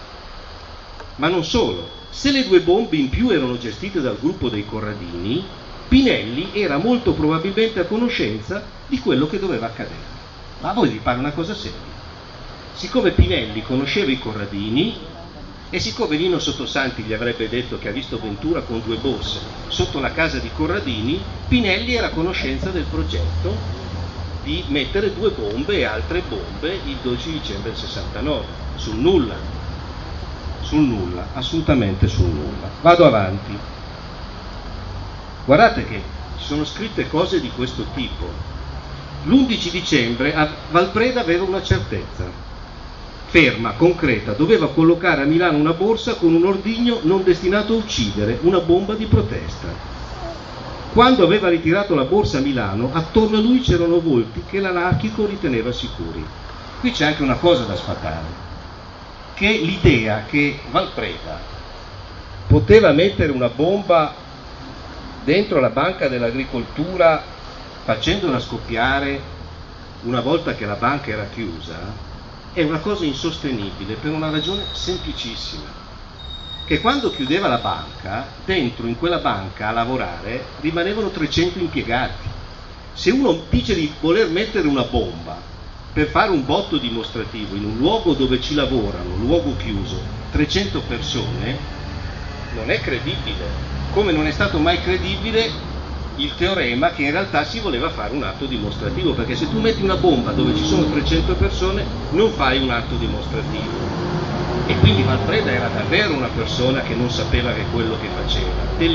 Ma non solo, se le 2 bombe in più erano gestite dal gruppo dei Corradini, Pinelli era molto probabilmente a conoscenza di quello che doveva accadere. Ma a voi vi pare una cosa seria? Siccome Pinelli conosceva i Corradini e siccome Nino Sottosanti gli avrebbe detto che ha visto Ventura con 2 borse sotto la casa di Corradini, Pinelli era a conoscenza del progetto di mettere 2 bombe e altre bombe il 12 dicembre del 69, sul nulla, assolutamente sul nulla. Vado avanti. Guardate che ci sono scritte cose di questo tipo. L'11 dicembre a Valpreda aveva una certezza, ferma, concreta, doveva collocare a Milano una borsa con un ordigno non destinato a uccidere, una bomba di protesta. Quando aveva ritirato la borsa a Milano, attorno a lui c'erano volti che l'anarchico riteneva sicuri. Qui c'è anche una cosa da sfatare, che l'idea che Valpreda poteva mettere una bomba dentro la banca dell'agricoltura facendola scoppiare una volta che la banca era chiusa è una cosa insostenibile per una ragione semplicissima, che quando chiudeva la banca, dentro in quella banca a lavorare rimanevano 300 impiegati. Se uno dice di voler mettere una bomba per fare un botto dimostrativo in un luogo dove ci lavorano, luogo chiuso, 300 persone, non è credibile, come non è stato mai credibile il teorema che in realtà si voleva fare un atto dimostrativo, perché se tu metti una bomba dove ci sono 300 persone non fai un atto dimostrativo. E quindi Valfreda era davvero una persona che non sapeva che quello che faceva,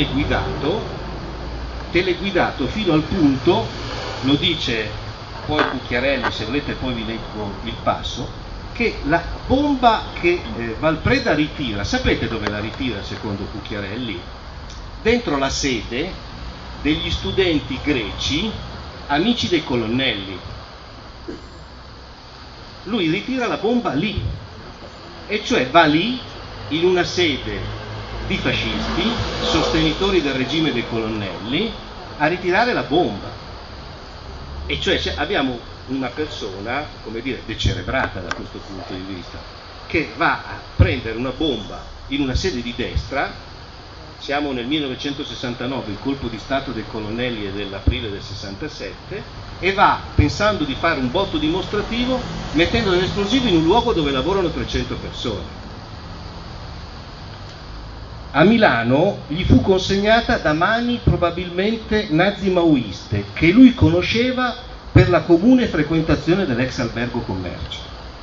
teleguidato fino al punto, lo dice poi Cucchiarelli, se volete poi vi leggo il passo, che la bomba che Valfreda ritira, sapete dove la ritira secondo Cucchiarelli? Dentro la sede degli studenti greci, amici dei colonnelli. Lui ritira la bomba lì, e cioè va lì in una sede di fascisti, sostenitori del regime dei colonnelli, a ritirare la bomba. E cioè abbiamo una persona, come dire, decerebrata da questo punto di vista, che va a prendere una bomba in una sede di destra. Siamo nel 1969, il colpo di stato dei colonnelli è dell'aprile del 67, e va pensando di fare un botto dimostrativo mettendo dell'esplosivo in un luogo dove lavorano 300 persone. A Milano gli fu consegnata da mani probabilmente nazi-maoiste, che lui conosceva per la comune frequentazione dell'ex albergo Commercio.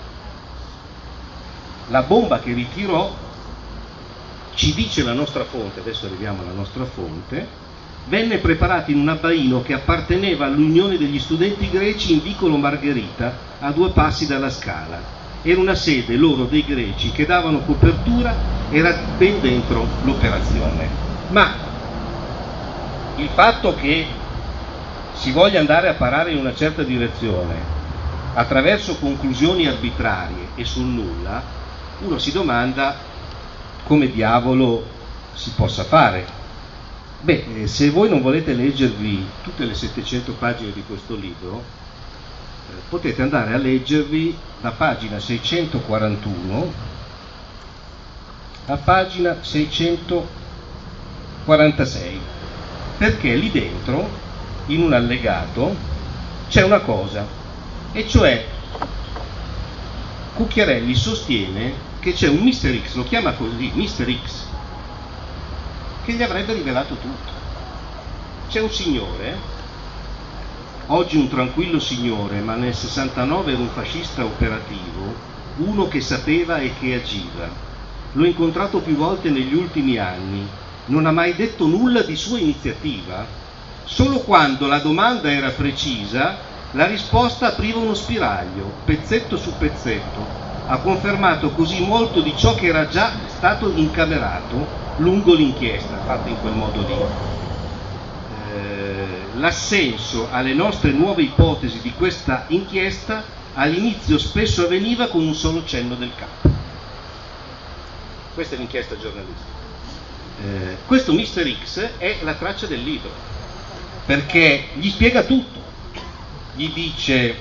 La bomba che ritirò, ci dice la nostra fonte, adesso arriviamo alla nostra fonte, venne preparata in un abbaino che apparteneva all'Unione degli Studenti Greci in vicolo Margherita, a 2 passi dalla Scala. Era una sede loro dei greci che davano copertura, era ben dentro l'operazione. Ma il fatto che si voglia andare a parare in una certa direzione attraverso conclusioni arbitrarie e sul nulla, uno si domanda come diavolo si possa fare. Beh, se voi non volete leggervi tutte le 700 pagine di questo libro, potete andare a leggervi da pagina 641 a pagina 646, perché lì dentro, in un allegato, c'è una cosa, e cioè Cucchiarelli sostiene che c'è un Mr. X, lo chiama così, Mr. X, che gli avrebbe rivelato tutto. C'è un signore, oggi un tranquillo signore, ma nel 69 era un fascista operativo, uno che sapeva e che agiva. L'ho incontrato più volte negli ultimi anni, non ha mai detto nulla di sua iniziativa, solo quando la domanda era precisa, la risposta apriva uno spiraglio, pezzetto su pezzetto. Ha confermato così molto di ciò che era già stato incamerato lungo l'inchiesta, fatta in quel modo lì. L'assenso alle nostre nuove ipotesi di questa inchiesta all'inizio spesso avveniva con un solo cenno del capo. Questa è l'inchiesta giornalistica. Questo Mr. X è la traccia del libro, perché gli spiega tutto. Gli dice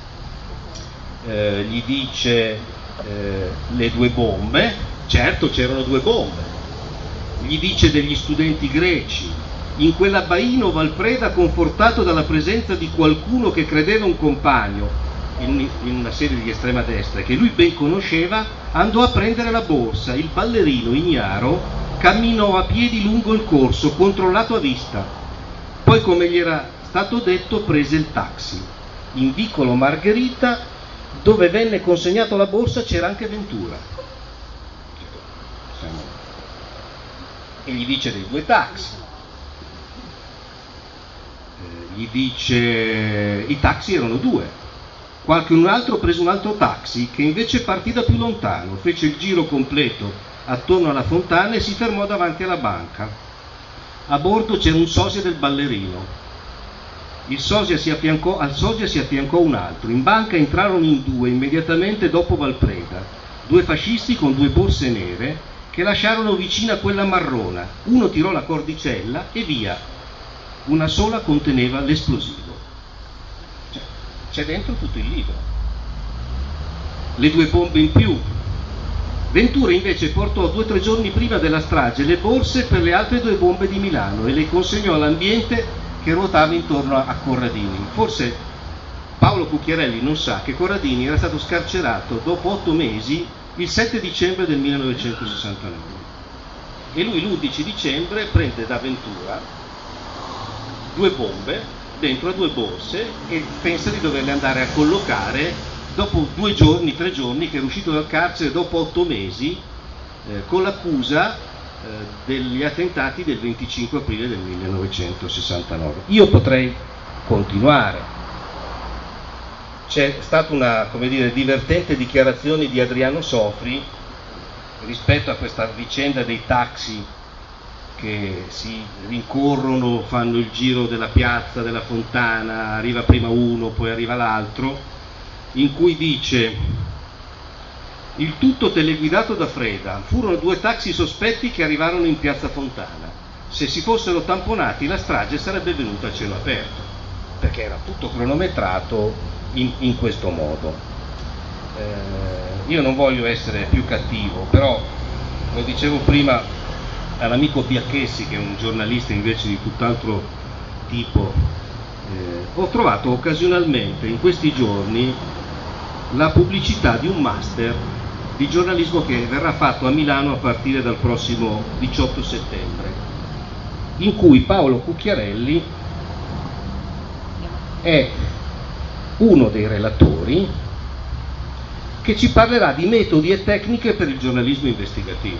le 2 bombe, certo c'erano 2 bombe, gli dice degli studenti greci, in quell'abbaino Valfreda, confortato dalla presenza di qualcuno che credeva un compagno, in una sede di estrema destra, che lui ben conosceva, andò a prendere la borsa, il ballerino ignaro camminò a piedi lungo il corso, controllato a vista, poi come gli era stato detto prese il taxi, in vicolo Margherita, dove venne consegnato la borsa c'era anche Ventura. E gli dice dei 2 taxi, gli dice i taxi erano 2, qualcun altro prese un altro taxi che invece partì da più lontano, fece il giro completo attorno alla fontana e si fermò davanti alla banca. A bordo c'era un sosia del ballerino. Al sosia si affiancò un altro. In banca entrarono in 2 immediatamente dopo Valfreda, 2 fascisti con 2 borse nere che lasciarono vicino a quella marrona. Uno tirò la cordicella e via. Una sola conteneva l'esplosivo. C'è dentro tutto il libro. Le 2 bombe in più. Ventura invece portò 2 o 3 giorni prima della strage le borse per le altre 2 bombe di Milano e le consegnò all'ambiente che ruotava intorno a Corradini. Forse Paolo Cucchiarelli non sa che Corradini era stato scarcerato dopo 8 mesi il 7 dicembre del 1969 e lui l'11 dicembre prende da Ventura 2 bombe dentro a 2 borse e pensa di doverle andare a collocare dopo 2 giorni, 3 giorni, che era uscito dal carcere dopo 8 mesi con l'accusa degli attentati del 25 aprile del 1969. Io potrei continuare. C'è stata una, come dire, divertente dichiarazione di Adriano Sofri rispetto a questa vicenda dei taxi che si rincorrono, fanno il giro della piazza della Fontana, arriva prima uno, poi arriva l'altro, in cui dice: il tutto teleguidato da Freda, furono 2 taxi sospetti che arrivarono in piazza Fontana, se si fossero tamponati la strage sarebbe venuta a cielo aperto, perché era tutto cronometrato in questo modo. Io non voglio essere più cattivo, però, come dicevo prima all'amico Biacchessi, che è un giornalista invece di tutt'altro tipo, ho trovato occasionalmente in questi giorni la pubblicità di un master di giornalismo che verrà fatto a Milano a partire dal prossimo 18 settembre, in cui Paolo Cucchiarelli è uno dei relatori, che ci parlerà di metodi e tecniche per il giornalismo investigativo.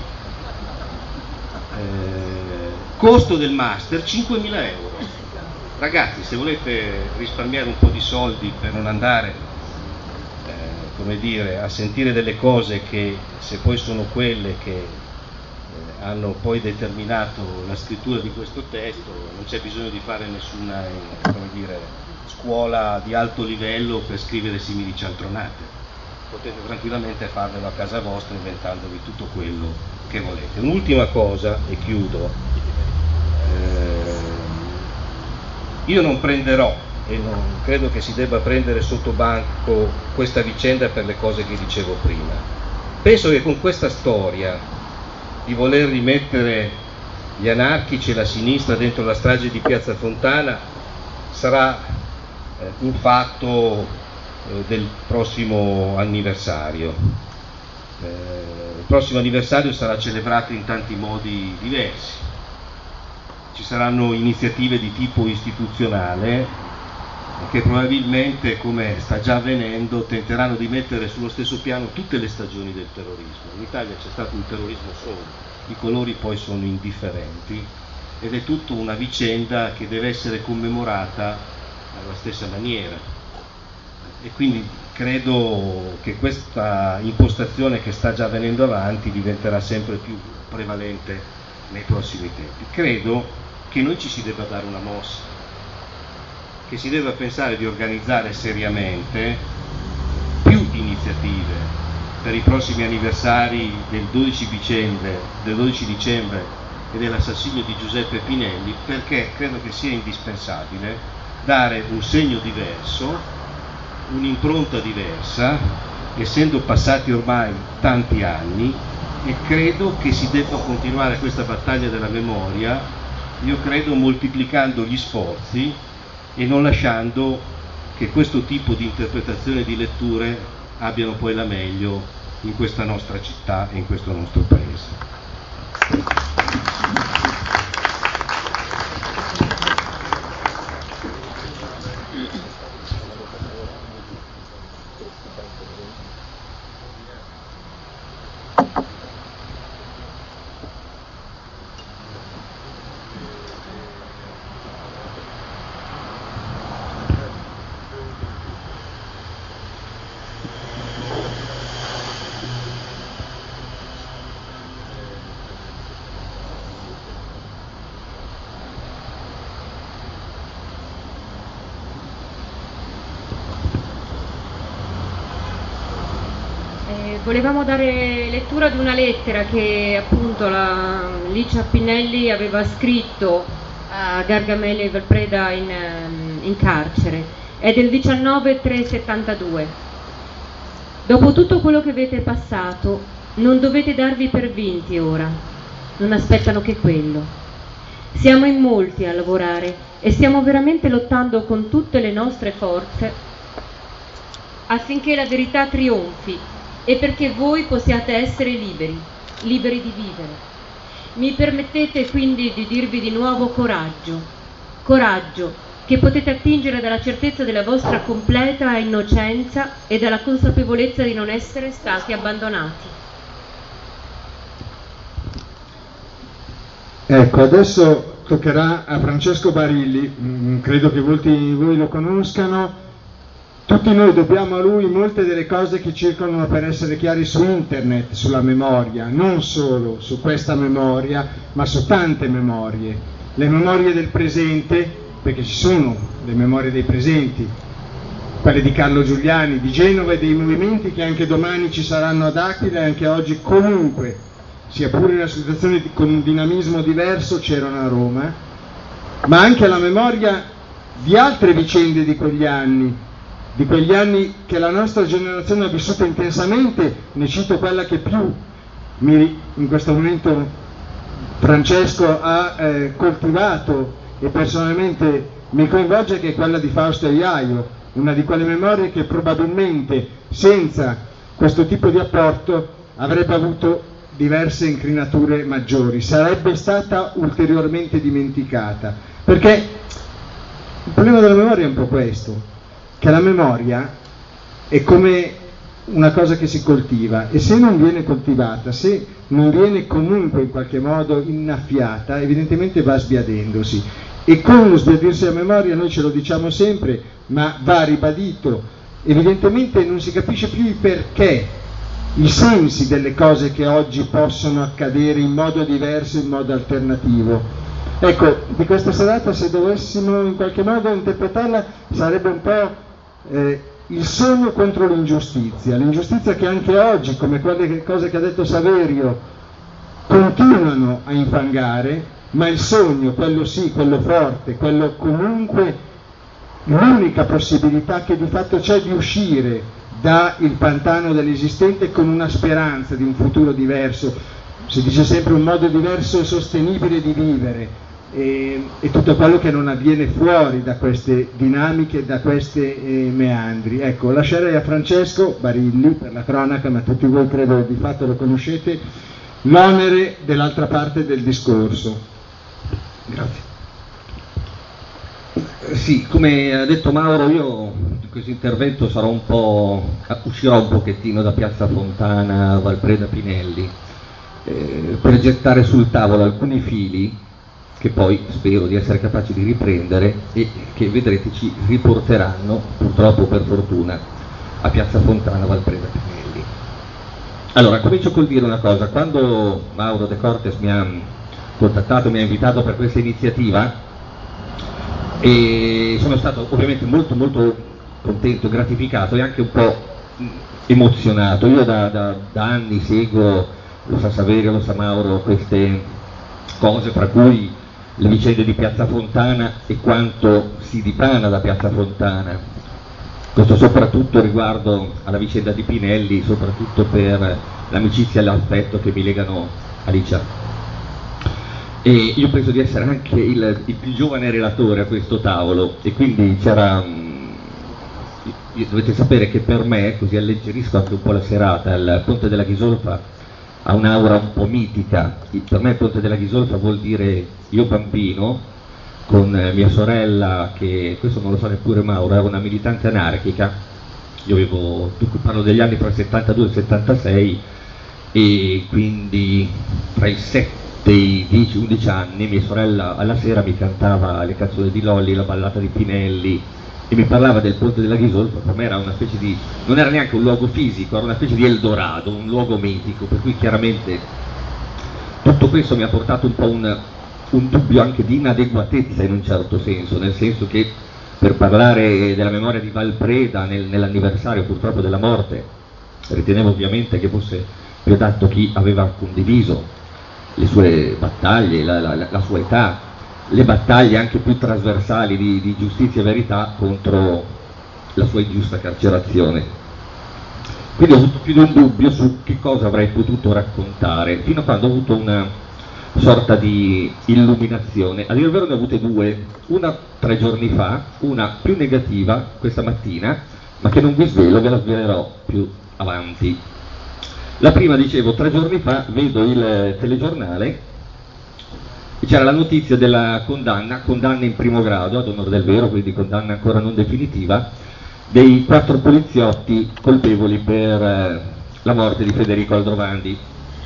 Costo del master 5.000 euro. Ragazzi, se volete risparmiare un po' di soldi per non andare come dire, a sentire delle cose che, se poi sono quelle che hanno poi determinato la scrittura di questo testo, non c'è bisogno di fare nessuna, come dire, scuola di alto livello per scrivere simili cialtronate. Potete tranquillamente farvelo a casa vostra inventandovi tutto quello che volete. Un'ultima cosa e chiudo. Io non prenderò, e non credo che si debba prendere sotto banco questa vicenda per le cose che dicevo prima. Penso che con questa storia di voler rimettere gli anarchici e la sinistra dentro la strage di Piazza Fontana sarà un fatto del prossimo anniversario. Il prossimo anniversario sarà celebrato in tanti modi diversi. Ci saranno iniziative di tipo istituzionale che probabilmente, come sta già avvenendo, tenteranno di mettere sullo stesso piano tutte le stagioni del terrorismo. In Italia c'è stato un terrorismo solo, i colori poi sono indifferenti ed è tutta una vicenda che deve essere commemorata alla stessa maniera. E quindi credo che questa impostazione che sta già venendo avanti diventerà sempre più prevalente nei prossimi tempi. Credo che noi ci si debba dare una mossa, che si debba pensare di organizzare seriamente più iniziative per i prossimi anniversari del 12 dicembre e dell'assassinio di Giuseppe Pinelli, perché credo che sia indispensabile dare un segno diverso, un'impronta diversa, essendo passati ormai tanti anni, e credo che si debba continuare questa battaglia della memoria, io credo moltiplicando gli sforzi e non lasciando che questo tipo di interpretazione e di letture abbiano poi la meglio in questa nostra città e in questo nostro paese. Volevamo dare lettura di una lettera che appunto Licia Pinelli aveva scritto a Gargamella e Valpreda in carcere. È del 19/3/72. Dopo tutto quello che avete passato, non dovete darvi per vinti ora. Non aspettano che quello. Siamo in molti a lavorare e stiamo veramente lottando con tutte le nostre forze affinché la verità trionfi e perché voi possiate essere liberi, liberi di vivere. Mi permettete quindi di dirvi di nuovo coraggio, coraggio, che potete attingere dalla certezza della vostra completa innocenza e dalla consapevolezza di non essere stati abbandonati. Ecco, adesso toccherà a Francesco Barilli, credo che molti di voi lo conoscano. Tutti noi dobbiamo a lui molte delle cose che circolano, per essere chiari, su internet, sulla memoria, non solo su questa memoria, ma su tante memorie. Le memorie del presente, perché ci sono le memorie dei presenti, quelle di Carlo Giuliani, di Genova e dei movimenti che anche domani ci saranno ad Aquila e anche oggi comunque, sia pure in una situazione con un dinamismo diverso, c'erano a Roma, ma anche la memoria di altre vicende di quegli anni che la nostra generazione ha vissuto intensamente. Ne cito quella che più in questo momento Francesco ha coltivato e personalmente mi coinvolge, che è quella di Fausto Iaio, una di quelle memorie che probabilmente senza questo tipo di apporto avrebbe avuto diverse incrinature maggiori, sarebbe stata ulteriormente dimenticata, perché il problema della memoria è un po' questo, che la memoria è come una cosa che si coltiva, e se non viene coltivata, se non viene comunque in qualche modo innaffiata, evidentemente va sbiadendosi, e con lo sbiadirsi della memoria, noi ce lo diciamo sempre, ma va ribadito, evidentemente non si capisce più il perché, i sensi delle cose che oggi possono accadere in modo diverso, in modo alternativo. Ecco, di questa serata, se dovessimo in qualche modo interpretarla, sarebbe un po' il sogno contro l'ingiustizia che anche oggi, come quelle cose che ha detto Saverio, continuano a infangare, ma il sogno, quello sì, quello forte, quello comunque l'unica possibilità che di fatto c'è di uscire dal pantano dell'esistente con una speranza di un futuro diverso, si dice sempre un modo diverso e sostenibile di vivere, e tutto quello che non avviene fuori da queste dinamiche, da questi meandri. Ecco, lascerei a Francesco Barilli, per la cronaca, ma tutti voi credo di fatto lo conoscete, l'onere dell'altra parte del discorso. Grazie. Sì, come ha detto Mauro, io in questo intervento uscirò un pochettino da Piazza Fontana, Valpreda, Pinelli, per gettare sul tavolo alcuni fili che poi spero di essere capaci di riprendere e che vedrete ci riporteranno, purtroppo per fortuna, a Piazza Fontana, Valpreda, Pinelli. Allora, comincio col dire una cosa. Quando Mauro De Cortes mi ha contattato, mi ha invitato per questa iniziativa, e sono stato ovviamente molto molto contento, gratificato e anche un po' emozionato. Io da anni seguo, lo sa Saverio, lo sa Mauro, queste cose, fra cui le vicende di Piazza Fontana e quanto si dipana da Piazza Fontana. Questo soprattutto riguardo alla vicenda di Pinelli, soprattutto per l'amicizia e l'affetto che mi legano a Licia. E io penso di essere anche il più giovane relatore a questo tavolo, e quindi dovete sapere che per me, così alleggerisco anche un po' la serata, il Ponte della Ghisolfa ha un'aura un po' mitica. Per me il Ponte della Ghisolfa vuol dire io bambino, con mia sorella, che questo non lo sa neppure Mauro, era una militante anarchica. Io parlo degli anni tra il 72 e il 76, e quindi tra i 7 e i 10-11 anni mia sorella alla sera mi cantava le canzoni di Lolli, la ballata di Pinelli, e mi parlava del Ponte della Ghisolfa. Per me era una specie di, non era neanche un luogo fisico, era una specie di Eldorado, un luogo mitico, per cui chiaramente tutto questo mi ha portato un po' un dubbio anche di inadeguatezza in un certo senso, nel senso che per parlare della memoria di Valpreda nell'anniversario purtroppo della morte, ritenevo ovviamente che fosse più adatto chi aveva condiviso le sue battaglie, la sua età, le battaglie anche più trasversali di giustizia e verità contro la sua ingiusta carcerazione. Quindi ho avuto più di un dubbio su che cosa avrei potuto raccontare, fino a quando ho avuto una sorta di illuminazione. A dire il vero ne ho avute due, una 3 giorni fa, una più negativa questa mattina, ma che non vi svelo, ve la svelerò più avanti. La prima, dicevo, 3 giorni fa vedo il telegiornale c'era la notizia della condanna in primo grado, ad onore del vero, quindi condanna ancora non definitiva, dei 4 poliziotti colpevoli per la morte di Federico Aldrovandi.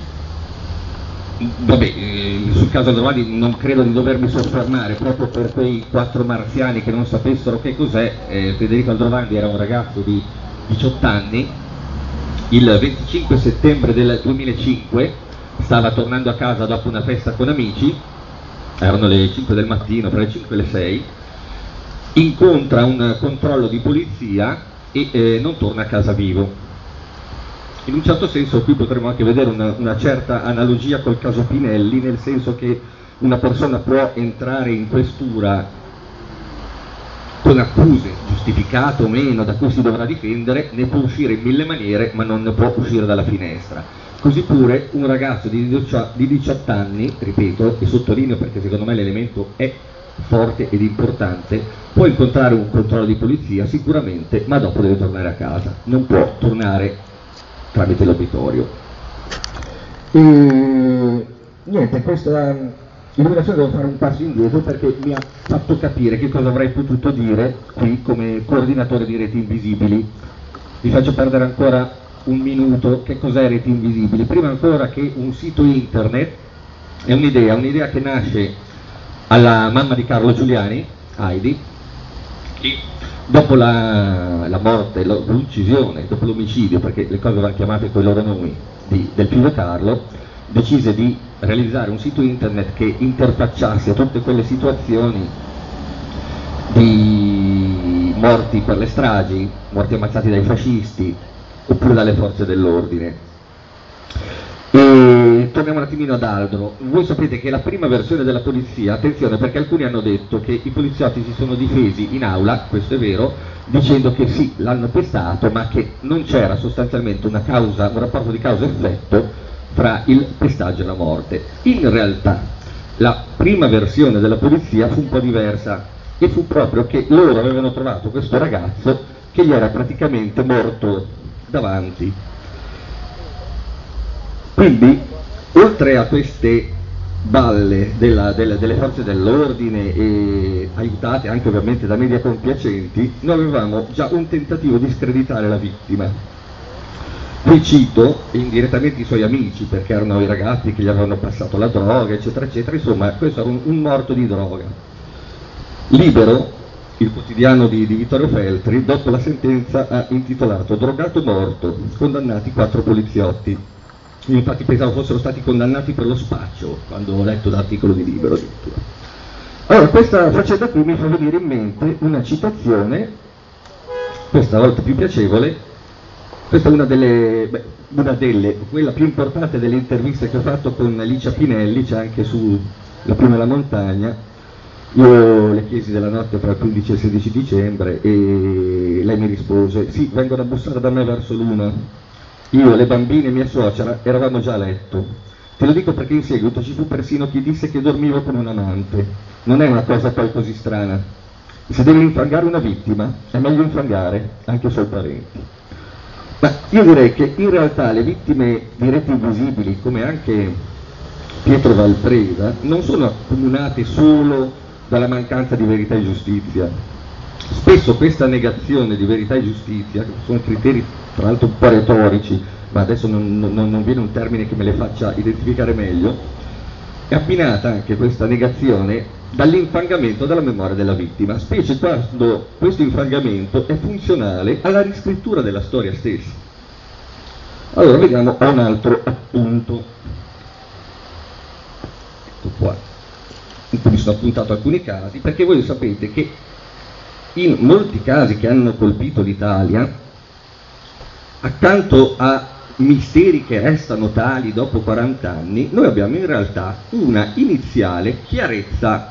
Vabbè, sul caso Aldrovandi non credo di dovermi soffermare, proprio per quei 4 marziani che non sapessero che cos'è. Federico Aldrovandi era un ragazzo di 18 anni, il 25 settembre del 2005 stava tornando a casa dopo una festa con amici, erano le 5 del mattino, tra le 5 e le 6, incontra un controllo di polizia e non torna a casa vivo. In un certo senso qui potremmo anche vedere una certa analogia col caso Pinelli, nel senso che una persona può entrare in questura con accuse giustificate o meno da cui si dovrà difendere, ne può uscire in 1000 maniere ma non ne può uscire dalla finestra. Così pure un ragazzo di 18 anni, ripeto e sottolineo perché secondo me l'elemento è forte ed importante, può incontrare un controllo di polizia sicuramente, ma dopo deve tornare a casa, non può tornare tramite l'obitorio. Niente, questa illuminazione devo fare un passo indietro perché mi ha fatto capire che cosa avrei potuto dire qui come coordinatore di Reti Invisibili. Vi faccio perdere ancora un minuto. Che cos'è Reti Invisibili? Prima ancora che un sito internet è un'idea che nasce alla mamma di Carlo Giuliani, Heidi, che dopo la morte, l'uccisione, dopo l'omicidio, perché le cose vanno chiamate con i loro nomi, del figlio Carlo, decise di realizzare un sito internet che interfacciasse tutte quelle situazioni di morti per le stragi, morti ammazzati dai fascisti oppure dalle forze dell'ordine. E torniamo un attimino ad Aldro. Voi sapete che la prima versione della polizia, attenzione perché alcuni hanno detto che i poliziotti si sono difesi in aula, questo è vero, dicendo che sì, l'hanno pestato, ma che non c'era sostanzialmente un rapporto di causa-effetto fra il pestaggio e la morte. In realtà la prima versione della polizia fu un po' diversa e fu proprio che loro avevano trovato questo ragazzo che gli era praticamente morto davanti. Quindi, oltre a queste balle delle forze dell'ordine e aiutate anche ovviamente da media compiacenti, noi avevamo già un tentativo di screditare la vittima. Qui cito indirettamente i suoi amici, perché erano i ragazzi che gli avevano passato la droga, eccetera, eccetera. Insomma, questo era un morto di droga. Libero, il quotidiano di Vittorio Feltri, dopo la sentenza ha intitolato "Drogato morto, condannati 4 poliziotti". Io infatti pensavo fossero stati condannati per lo spaccio, quando ho letto l'articolo di Libero addirittura. Allora, questa faccenda qui mi fa venire in mente una citazione, questa volta più piacevole. Questa è quella più importante delle interviste che ho fatto con Licia Pinelli, c'è anche su La Prima e la Montagna. Io le chiesi della notte tra il 15 e il 16 dicembre e lei mi rispose: sì, vengono a bussare da me verso l'1. Io, le bambine e mia suocera eravamo già a letto. Te lo dico perché in seguito ci fu persino chi disse che dormivo con un amante. Non è una cosa poi così strana. Se devi infangare una vittima, è meglio infangare anche i suoi parenti. Ma io direi che in realtà le vittime di Reti Invisibili, come anche Pietro Valpreda, non sono accomunate solo dalla mancanza di verità e giustizia. Spesso questa negazione di verità e giustizia, che sono criteri tra l'altro un po' retorici, ma adesso non viene un termine che me le faccia identificare meglio, è abbinata anche questa negazione dall'infangamento della memoria della vittima, specie quando questo infangamento è funzionale alla riscrittura della storia stessa. Allora vediamo a un altro appunto, ecco qua, in cui mi sono appuntato alcuni casi, perché voi sapete che in molti casi che hanno colpito l'Italia, accanto a misteri che restano tali dopo 40 anni, noi abbiamo in realtà una iniziale chiarezza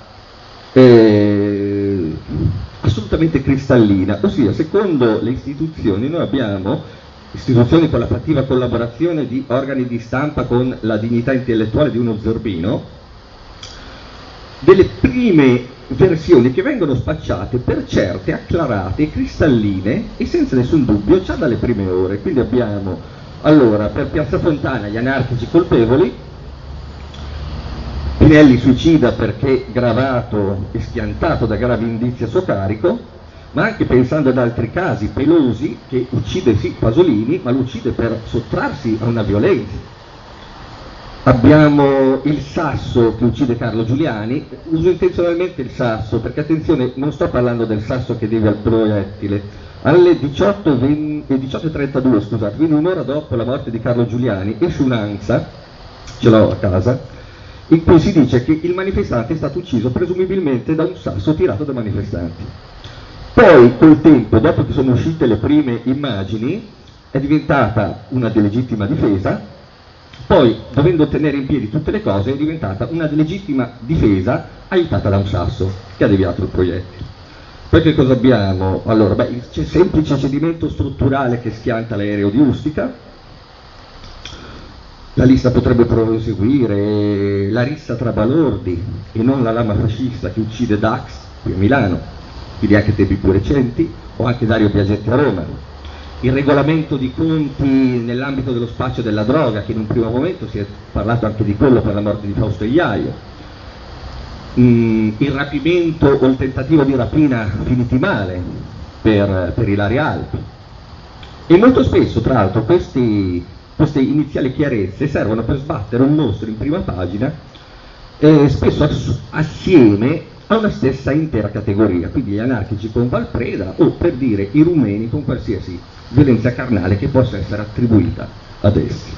assolutamente cristallina, ossia secondo le istituzioni noi abbiamo istituzioni con la fattiva collaborazione di organi di stampa con la dignità intellettuale di uno Zorbino, delle prime versioni che vengono spacciate per certe, acclarate, cristalline e senza nessun dubbio già dalle prime ore. Quindi abbiamo allora per Piazza Fontana gli anarchici colpevoli, Pinelli suicida perché gravato e schiantato da gravi indizi a suo carico, ma anche pensando ad altri casi, Pelosi che uccide sì Pasolini, ma lo uccide per sottrarsi a una violenza. Abbiamo il Sasso che uccide Carlo Giuliani. Uso intenzionalmente il Sasso perché, attenzione, non sto parlando del Sasso che deve al proiettile. Alle 18:32, scusate, quindi un'ora dopo la morte di Carlo Giuliani, esce un'ANSA, ce l'ho a casa, in cui si dice che il manifestante è stato ucciso presumibilmente da un sasso tirato da manifestanti. Poi col tempo, dopo che sono uscite le prime immagini, è diventata una delegittima difesa. Poi, dovendo tenere in piedi tutte le cose, è diventata una legittima difesa aiutata da un sasso che ha deviato il proiettile. Poi che cosa abbiamo? Allora, c'è semplice cedimento strutturale che schianta l'aereo di Ustica. La lista potrebbe proseguire, la rissa tra balordi e non la lama fascista che uccide Dax qui a Milano, quindi anche tempi più recenti, o anche Dario Biagetti a Roma. Il regolamento di conti nell'ambito dello spaccio della droga, che in un primo momento si è parlato anche di quello per la morte di Fausto Iaio, il rapimento o il tentativo di rapina finiti male per Ilaria Alpi. E molto spesso, tra l'altro, queste iniziali chiarezze servono per sbattere un mostro in prima pagina, spesso assieme a una stessa intera categoria, quindi gli anarchici con Valpreda o, per dire, i rumeni con qualsiasi violenza carnale che possa essere attribuita ad essi.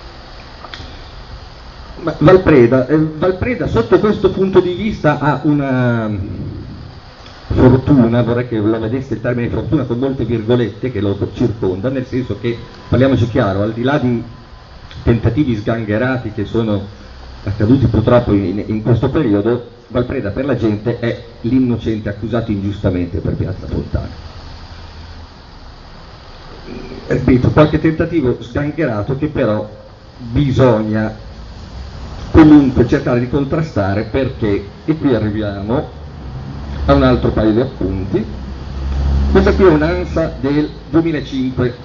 Ma Valpreda sotto questo punto di vista ha una fortuna, vorrei che lo vedeste il termine fortuna con molte virgolette che lo circonda, nel senso che, parliamoci chiaro, al di là di tentativi sgangherati che sono accaduti purtroppo in questo periodo, Valpreda per la gente è l'innocente accusato ingiustamente per Piazza Fontana. Ripeto, qualche tentativo sgangherato che però bisogna comunque cercare di contrastare, perché, e qui arriviamo a un altro paio di appunti. Questa qui è un'ANSA del 2005,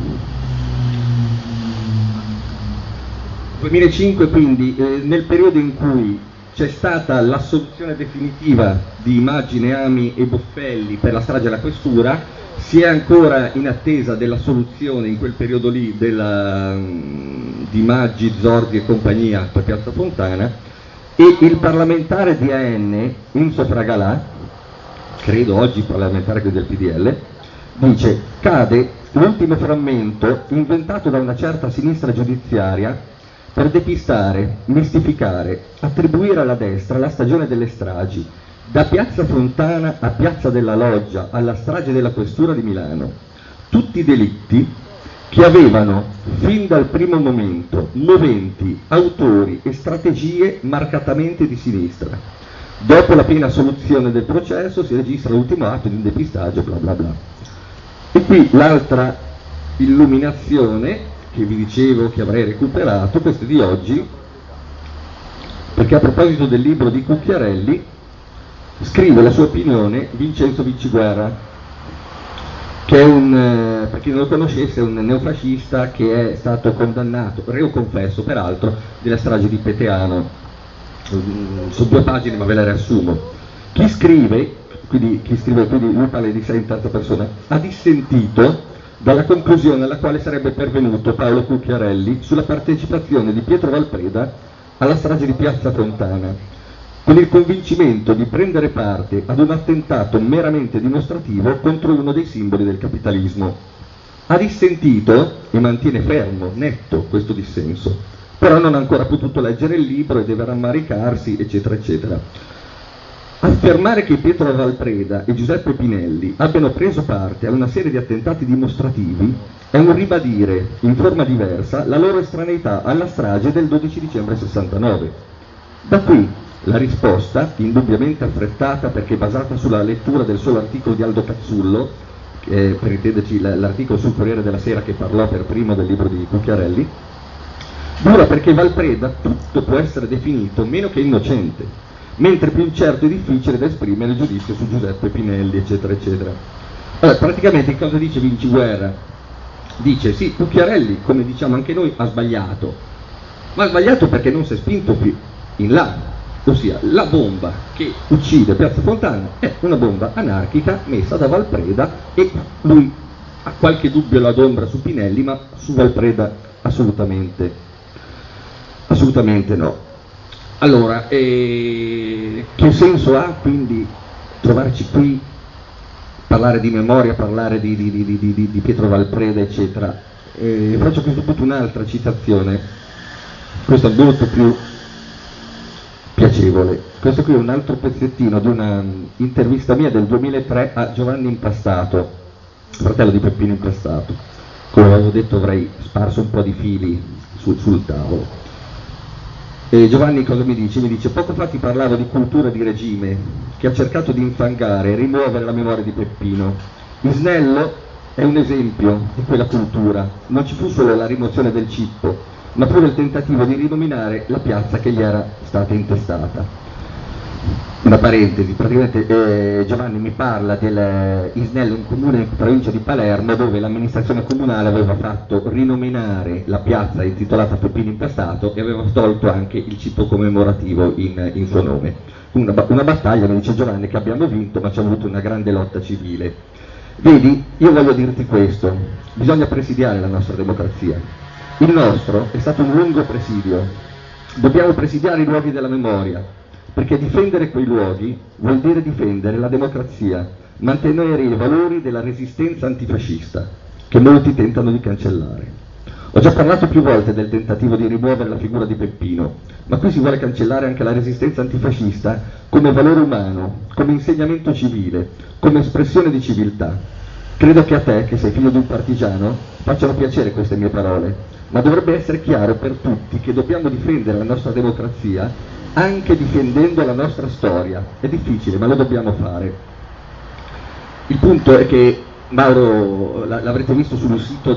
quindi nel periodo in cui c'è stata l'assoluzione definitiva di Immagine, Ami e Boffelli per la strage della questura, si è ancora in attesa della soluzione in quel periodo lì di Maggi, Zorzi e compagnia per Piazza Fontana, e il parlamentare di AN, Enzo Fragalà, credo oggi parlamentare del PDL, dice: cade l'ultimo frammento inventato da una certa sinistra giudiziaria per depistare, mistificare, attribuire alla destra la stagione delle stragi, da Piazza Fontana a Piazza della Loggia alla strage della Questura di Milano, tutti delitti che avevano fin dal primo momento moventi, autori e strategie marcatamente di sinistra. Dopo la piena soluzione del processo si registra l'ultimo atto di un depistaggio, bla bla bla. E qui l'altra illuminazione che vi dicevo che avrei recuperato, questo è di oggi, perché a proposito del libro di Cucchiarelli scrive la sua opinione Vincenzo Vinciguerra, che è per chi non lo conoscesse, è un neofascista che è stato condannato, reo confesso peraltro, della strage di Peteano. Sono 2 pagine ma ve le riassumo. Chi scrive, quindi lui parla di sé in terza persona, ha dissentito dalla conclusione alla quale sarebbe pervenuto Paolo Cucchiarelli sulla partecipazione di Pietro Valpreda alla strage di Piazza Fontana, con il convincimento di prendere parte ad un attentato meramente dimostrativo contro uno dei simboli del capitalismo. Ha dissentito e mantiene fermo, netto questo dissenso, però non ha ancora potuto leggere il libro e deve rammaricarsi, eccetera, eccetera. Affermare che Pietro Valpreda e Giuseppe Pinelli abbiano preso parte a una serie di attentati dimostrativi è un ribadire, in forma diversa, la loro estraneità alla strage del 12 dicembre 69. Da qui la risposta, indubbiamente affrettata perché basata sulla lettura del solo articolo di Aldo Cazzullo, per intenderci l'articolo sul Corriere della Sera che parlò per primo del libro di Cucchiarelli, dura perché Valpreda tutto può essere definito meno che innocente, mentre più incerto e difficile da esprimere il giudizio su Giuseppe Pinelli, eccetera, eccetera. Allora, praticamente cosa dice Vinciguerra? Dice, sì, Cucchiarelli, come diciamo anche noi, ha sbagliato, ma ha sbagliato perché non si è spinto più in là. ossia la bomba che uccide Piazza Fontana è una bomba anarchica messa da Valpreda, e lui ha qualche dubbio all'ombra su Pinelli, ma su Valpreda assolutamente no. Allora, che senso ha quindi trovarci qui, parlare di memoria, parlare di Pietro Valpreda, eccetera? Faccio a questo punto un'altra citazione, questa è molto più piacevole. Questo qui è un altro pezzettino di una intervista mia del 2003 a Giovanni Impastato, fratello di Peppino Impastato. Come avevo detto, avrei sparso un po' di fili sul tavolo. E Giovanni cosa mi dice? Mi dice: poco fa ti parlavo di cultura di regime che ha cercato di infangare e rimuovere la memoria di Peppino. Isnello è un esempio di quella cultura. Non ci fu solo la rimozione del cippo, ma pure il tentativo di rinominare la piazza che gli era stata intestata. Una parentesi, praticamente Giovanni mi parla del Isnello, un comune in provincia di Palermo, dove l'amministrazione comunale aveva fatto rinominare la piazza intitolata Peppino Impastato e aveva tolto anche il cippo commemorativo in suo nome. Una battaglia, mi dice Giovanni, che abbiamo vinto, ma c'è avuto una grande lotta civile. Vedi, io voglio dirti questo: bisogna presidiare la nostra democrazia. Il nostro è stato un lungo presidio. Dobbiamo presidiare i luoghi della memoria, perché difendere quei luoghi vuol dire difendere la democrazia, mantenere i valori della resistenza antifascista, che molti tentano di cancellare. Ho già parlato più volte del tentativo di rimuovere la figura di Peppino, ma qui si vuole cancellare anche la resistenza antifascista come valore umano, come insegnamento civile, come espressione di civiltà. Credo che a te, che sei figlio di un partigiano, facciano piacere queste mie parole, ma dovrebbe essere chiaro per tutti che dobbiamo difendere la nostra democrazia anche difendendo la nostra storia. È difficile, ma lo dobbiamo fare. Il punto è che Mauro, l'avrete visto sul sito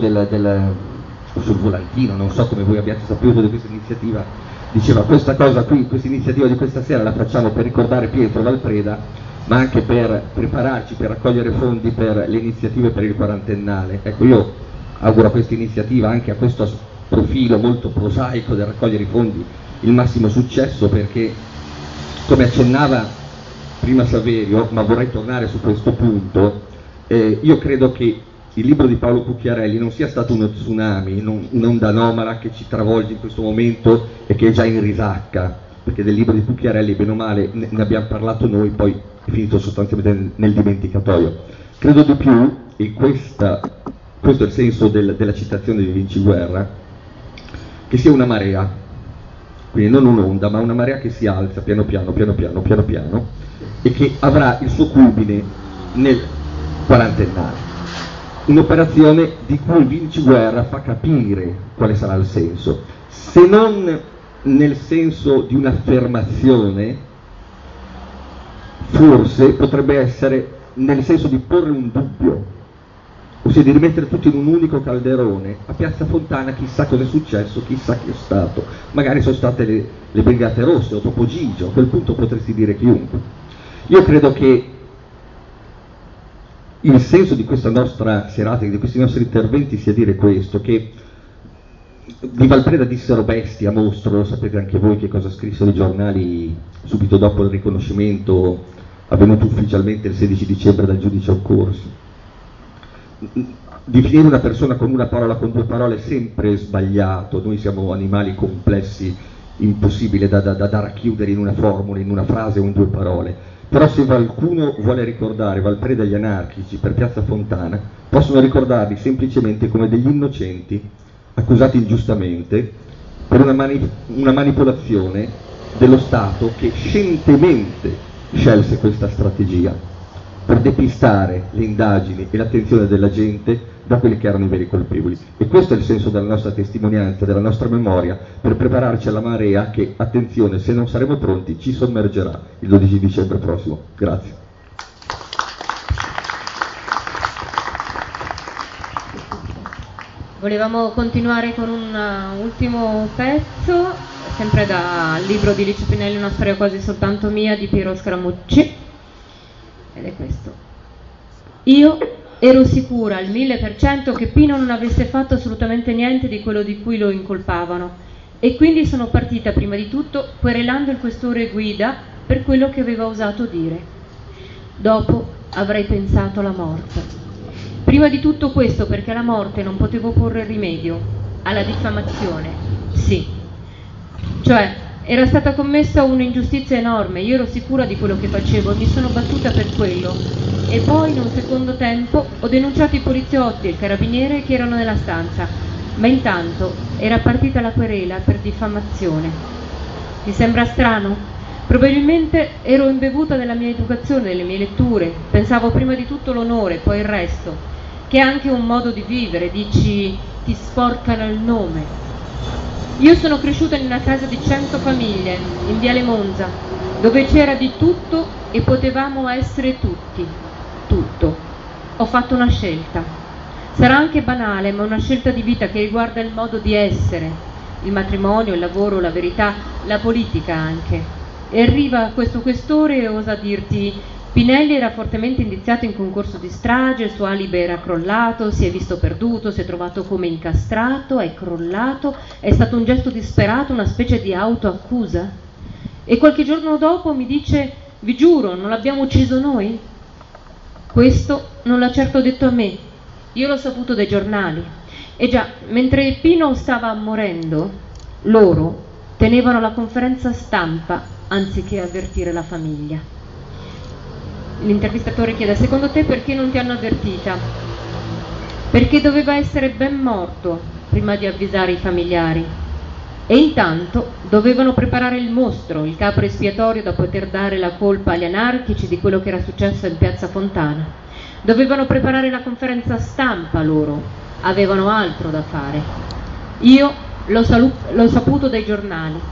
sul volantino, non so come voi abbiate saputo di questa iniziativa, diceva: questa cosa qui, questa iniziativa di questa sera la facciamo per ricordare Pietro Valpreda, ma anche per prepararci, per raccogliere fondi per le iniziative per il quarantennale. Ecco, io auguro a questa iniziativa, anche a questo profilo molto prosaico del raccogliere i fondi, il massimo successo, perché, come accennava prima Saverio, ma vorrei tornare su questo punto, io credo che il libro di Paolo Cucchiarelli non sia stato uno tsunami, un'onda anomala che ci travolge in questo momento e che è già in risacca, perché del libro di Cucchiarelli, bene o male, ne abbiamo parlato noi, poi è finito sostanzialmente nel dimenticatoio. Credo di più, e questo è il senso della citazione di Vinci Guerra, che sia una marea, quindi non un'onda, ma una marea che si alza piano piano e che avrà il suo culmine nel quarantennale. Un'operazione di cui Vinci Guerra fa capire quale sarà il senso, se non nel senso di un'affermazione, forse potrebbe essere nel senso di porre un dubbio, ossia di rimettere tutto in un unico calderone. A Piazza Fontana chissà cosa è successo, chissà chi è stato, magari sono state le Brigate Rosse o Topo Gigio, a quel punto potresti dire chiunque. Io credo che il senso di questa nostra serata, di questi nostri interventi, sia dire questo, che di Valpreda dissero bestia, mostro, lo sapete anche voi che cosa scrissero i giornali subito dopo il riconoscimento avvenuto ufficialmente il 16 dicembre dal giudice Occorsi. Definire una persona con una parola, con due parole, è sempre sbagliato. Noi siamo animali complessi, impossibile da racchiudere in una formula, in una frase o in due parole. Però se qualcuno vuole ricordare Valpreda e gli anarchici per Piazza Fontana, possono ricordarli semplicemente come degli innocenti accusati ingiustamente per una manipolazione dello Stato che scientemente scelse questa strategia per depistare le indagini e l'attenzione della gente da quelli che erano i veri colpevoli. E questo è il senso della nostra testimonianza, della nostra memoria, per prepararci alla marea che, attenzione, se non saremo pronti, ci sommergerà il 12 dicembre prossimo. Grazie. Volevamo continuare con un ultimo pezzo, sempre dal libro di Licio Pinelli, Una storia quasi soltanto mia, di Piero Scaramucci, ed è questo. Io ero sicura al 1000% che Pino non avesse fatto assolutamente niente di quello di cui lo incolpavano. E quindi sono partita prima di tutto querelando il questore Guida per quello che aveva osato dire. Dopo avrei pensato alla morte. Prima di tutto questo perché alla morte non potevo porre rimedio, alla diffamazione, sì. Cioè, era stata commessa un'ingiustizia enorme, io ero sicura di quello che facevo e mi sono battuta per quello. E poi, in un secondo tempo, ho denunciato i poliziotti e il carabiniere che erano nella stanza, ma intanto era partita la querela per diffamazione. Ti sembra strano? Probabilmente ero imbevuta della mia educazione, delle mie letture, pensavo prima di tutto l'onore, poi il resto, che è anche un modo di vivere, dici, ti sporcano il nome. Io sono cresciuta in una casa di 100 famiglie, in Viale Monza, dove c'era di tutto e potevamo essere tutti, tutto. Ho fatto una scelta. Sarà anche banale, ma una scelta di vita che riguarda il modo di essere, il matrimonio, il lavoro, la verità, la politica anche. E arriva questo questore e osa dirti: Pinelli era fortemente indiziato in concorso di strage, il suo alibi era crollato, si è visto perduto, si è trovato come incastrato, è crollato, è stato un gesto disperato, una specie di autoaccusa. E qualche giorno dopo mi dice: vi giuro, non l'abbiamo ucciso noi? Questo non l'ha certo detto a me, io l'ho saputo dai giornali. E già, mentre Pino stava morendo, loro tenevano la conferenza stampa anziché avvertire la famiglia. L'intervistatore chiede: secondo te perché non ti hanno avvertita? Perché doveva essere ben morto prima di avvisare i familiari. E intanto dovevano preparare il mostro, il capro espiatorio da poter dare la colpa agli anarchici di quello che era successo in piazza Fontana. Dovevano preparare la conferenza stampa loro, avevano altro da fare. Io l'ho saputo dai giornali.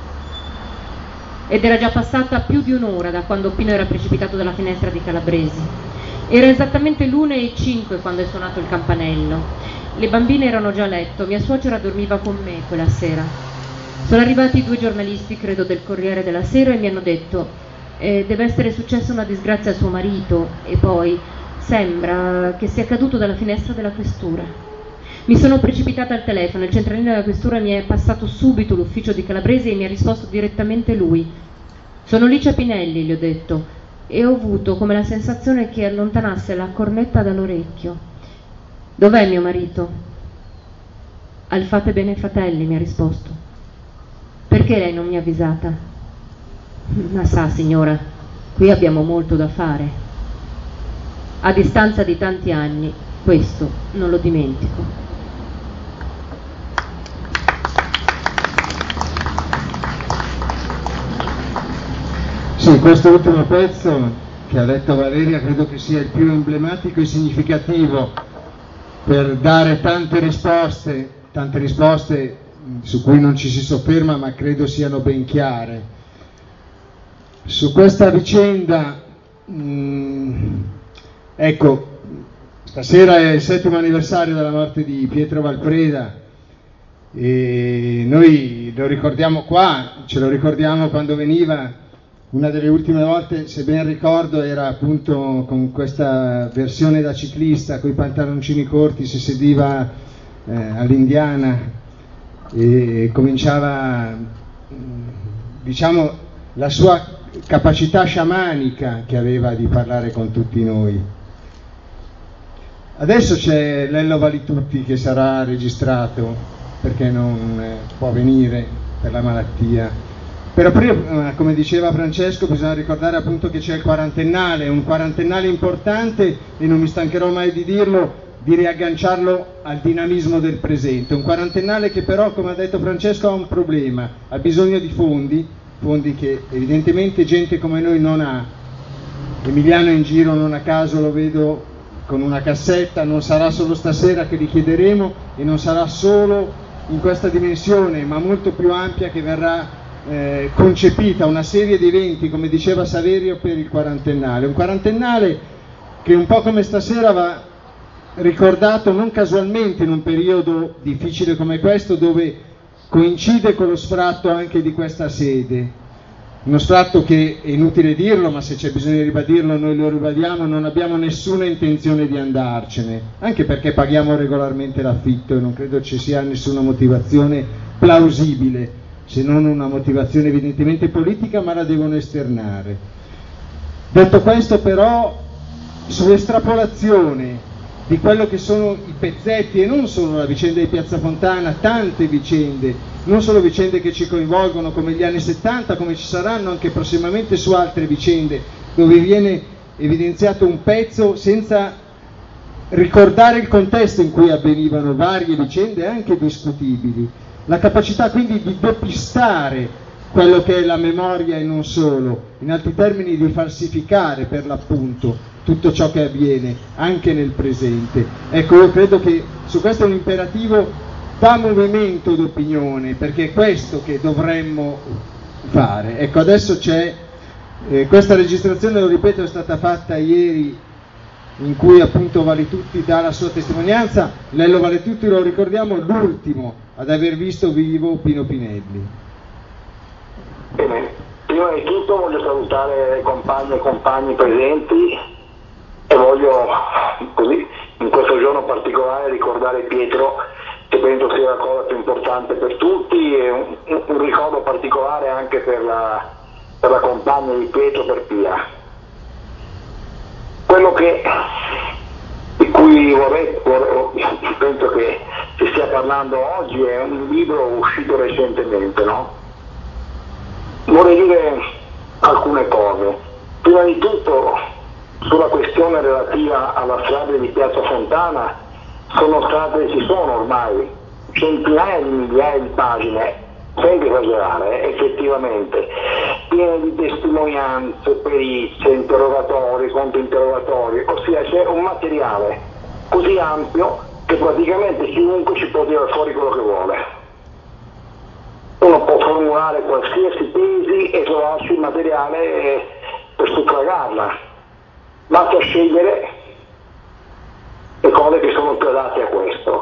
Ed era già passata più di un'ora da quando Pino era precipitato dalla finestra di Calabresi. Era esattamente l'1:05 quando è suonato il campanello. Le bambine erano già a letto, mia suocera dormiva con me quella sera. Sono arrivati 2 giornalisti, credo del Corriere della Sera, e mi hanno detto: deve essere successa una disgrazia a suo marito, e poi sembra che sia caduto dalla finestra della questura. Mi sono precipitata al telefono, il centralino della questura mi è passato subito l'ufficio di Calabresi e mi ha risposto direttamente lui. Sono Licia Pinelli, gli ho detto, e ho avuto come la sensazione che allontanasse la cornetta dall'orecchio. Dov'è mio marito? Al Fate Bene Fratelli, mi ha risposto. Perché lei non mi ha avvisata? Ma sa, signora, qui abbiamo molto da fare. A distanza di tanti anni, questo non lo dimentico. Sì, questo ultimo pezzo che ha letto Valeria credo che sia il più emblematico e significativo per dare tante risposte su cui non ci si sofferma, ma credo siano ben chiare. Su questa vicenda, ecco, stasera è il 7° anniversario della morte di Pietro Valpreda e noi lo ricordiamo qua, ce lo ricordiamo quando veniva. Una delle ultime volte, se ben ricordo, era appunto con questa versione da ciclista, con i pantaloncini corti, si sediva all'Indiana e cominciava, diciamo, la sua capacità sciamanica che aveva di parlare con tutti noi. Adesso c'è Lello Valitutti che sarà registrato perché non può venire per la malattia. Però prima, come diceva Francesco, bisogna ricordare appunto che c'è il quarantennale, un quarantennale importante, e non mi stancherò mai di dirlo, di riagganciarlo al dinamismo del presente. Un quarantennale che però, come ha detto Francesco, ha un problema, ha bisogno di fondi che evidentemente gente come noi non ha. Emiliano in giro non a caso lo vedo con una cassetta, non sarà solo stasera che li chiederemo e non sarà solo in questa dimensione, ma molto più ampia, che verrà concepita una serie di eventi, come diceva Saverio, per il quarantennale. Un quarantennale che, un po' come stasera, va ricordato non casualmente in un periodo difficile come questo, dove coincide con lo sfratto anche di questa sede. Uno sfratto che, è inutile dirlo, ma se c'è bisogno di ribadirlo noi lo ribadiamo, non abbiamo nessuna intenzione di andarcene, anche perché paghiamo regolarmente l'affitto e non credo ci sia nessuna motivazione plausibile. se non una motivazione evidentemente politica, ma la devono esternare. Detto questo, però, sull'estrapolazione di quello che sono i pezzetti, e non solo la vicenda di Piazza Fontana, tante vicende, non solo vicende che ci coinvolgono come gli anni 70, come ci saranno anche prossimamente su altre vicende, dove viene evidenziato un pezzo senza ricordare il contesto in cui avvenivano varie vicende anche discutibili. La capacità quindi di depistare quello che è la memoria e non solo, in altri termini di falsificare per l'appunto tutto ciò che avviene anche nel presente. Ecco, io credo che su questo è un imperativo da movimento d'opinione, perché è questo che dovremmo fare. Ecco, adesso c'è questa registrazione, lo ripeto, è stata fatta ieri, in cui appunto Valetutti dà la sua testimonianza. Lello Valetutti, lo ricordiamo, l'ultimo ad aver visto vivo Pino Pinelli. Bene, prima di tutto voglio salutare compagni e compagni presenti e voglio così in questo giorno particolare ricordare Pietro, che penso sia la cosa più importante per tutti, e un ricordo particolare anche per la compagna di Pietro, per Pia. Quello di cui penso che si stia parlando oggi è un libro uscito recentemente, no? Vorrei dire alcune cose. Prima di tutto, sulla questione relativa alla strage di Piazza Fontana, ci sono ormai centinaia di migliaia di pagine, senza esagerare, effettivamente, piene di testimonianze, perizie, interrogatori, controinterrogatori, ossia c'è un materiale così ampio che praticamente chiunque ci può tirare fuori quello che vuole. Uno può formulare qualsiasi tesi e trovarci il materiale per suffragarla, basta scegliere le cose che sono più adatte a questo.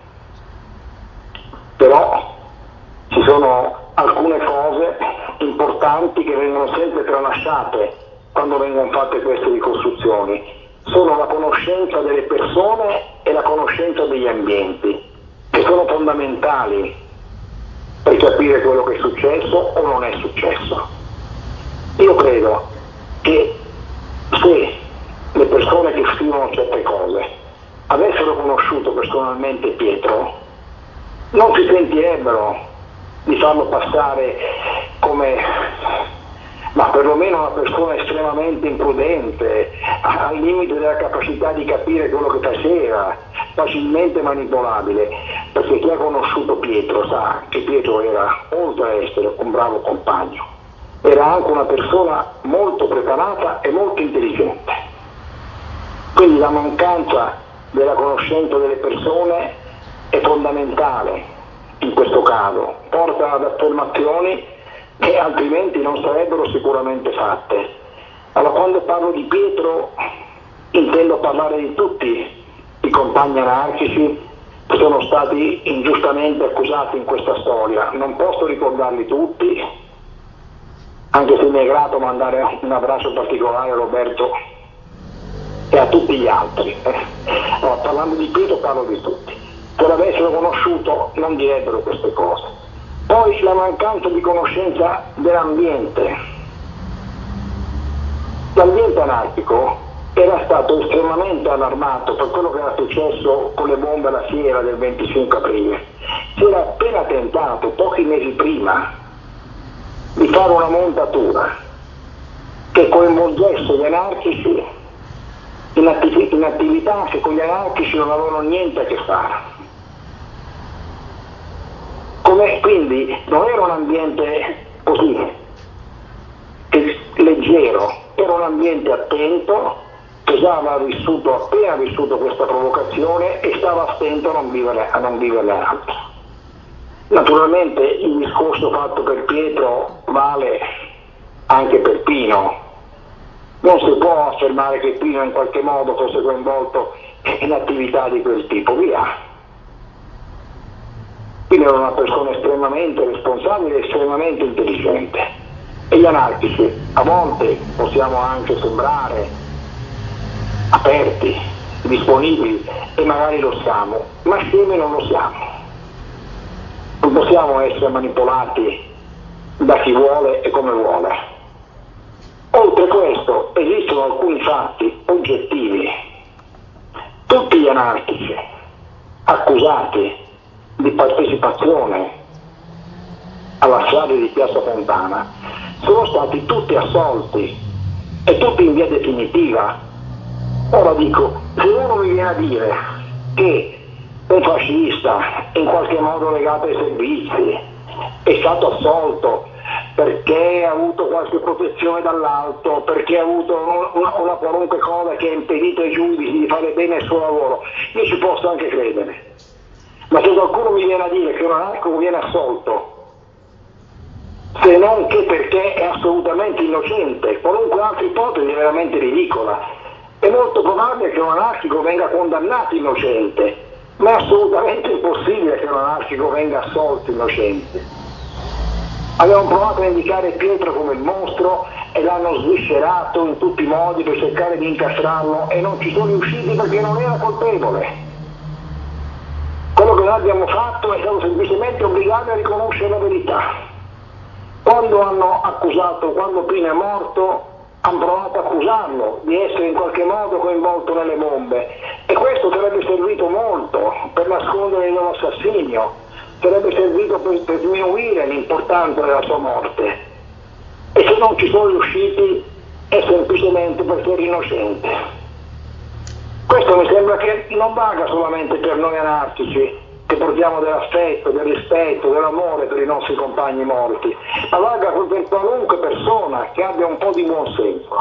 Però ci sono alcune cose importanti che vengono sempre tralasciate quando vengono fatte queste ricostruzioni. Sono la conoscenza delle persone e la conoscenza degli ambienti, che sono fondamentali per capire quello che è successo o non è successo. Io credo che se le persone che scrivono certe cose avessero conosciuto personalmente Pietro, non si sentirebbero di farlo passare come, ma perlomeno una persona estremamente imprudente, al limite della capacità di capire quello che faceva, facilmente manipolabile, perché chi ha conosciuto Pietro sa che Pietro era, oltre a essere un bravo compagno, era anche una persona molto preparata e molto intelligente. Quindi la mancanza della conoscenza delle persone è fondamentale in questo caso, porta ad affermazioni che altrimenti non sarebbero sicuramente fatte. Allora, quando parlo di Pietro intendo parlare di tutti i compagni anarchici che sono stati ingiustamente accusati in questa storia. Non posso ricordarli tutti, anche se mi è grato mandare un abbraccio particolare a Roberto e a tutti gli altri. Allora, parlando di Pietro parlo di tutti. Se l'avessero conosciuto non direbbero queste cose. Poi la mancanza di conoscenza dell'ambiente. L'ambiente anarchico era stato estremamente allarmato per quello che era successo con le bombe alla fiera del 25 aprile. Si era appena tentato, pochi mesi prima, di fare una montatura che coinvolgesse gli anarchici in attività che con gli anarchici non avevano niente a che fare. Quindi non era un ambiente così leggero, era un ambiente attento che già aveva appena vissuto questa provocazione e stava attento a non viverne altre. Naturalmente il discorso fatto per Pietro vale anche per Pino. Non si può affermare che Pino in qualche modo fosse coinvolto in attività di quel tipo, via. Pino era una persona estremamente responsabile e estremamente intelligente. E gli anarchici a volte possiamo anche sembrare aperti, disponibili, e magari lo siamo, ma scemi non lo siamo. Non possiamo essere manipolati da chi vuole e come vuole. Oltre a questo esistono alcuni fatti oggettivi. Tutti gli anarchici accusati di partecipazione alla strage di Piazza Fontana sono stati tutti assolti e tutti in via definitiva. Ora dico, se uno mi viene a dire che un fascista in qualche modo legato ai servizi è stato assolto perché ha avuto qualche protezione dall'alto, perché ha avuto una qualunque cosa che ha impedito ai giudici di fare bene il suo lavoro, io ci posso anche credere. Ma se qualcuno mi viene a dire che un anarchico viene assolto se non che perché è assolutamente innocente, qualunque altra ipotesi è veramente ridicola, è molto probabile che un anarchico venga condannato innocente, ma è assolutamente impossibile che un anarchico venga assolto innocente. Abbiamo provato a indicare Pietro come il mostro e l'hanno sviscerato in tutti i modi per cercare di incastrarlo e non ci sono riusciti perché non era colpevole. Quello che noi abbiamo fatto è stato semplicemente obbligati a riconoscere la verità. Quando hanno accusato, quando Pino è morto, hanno provato a accusarlo di essere in qualche modo coinvolto nelle bombe e questo sarebbe servito molto per nascondere il loro assassinio, sarebbe servito per diminuire l'importanza della sua morte. E se non ci sono riusciti è semplicemente perché era innocente. Questo mi sembra che non valga solamente per noi anarchici, che portiamo dell'affetto, del rispetto, dell'amore per i nostri compagni morti, ma valga per qualunque persona che abbia un po' di buon senso.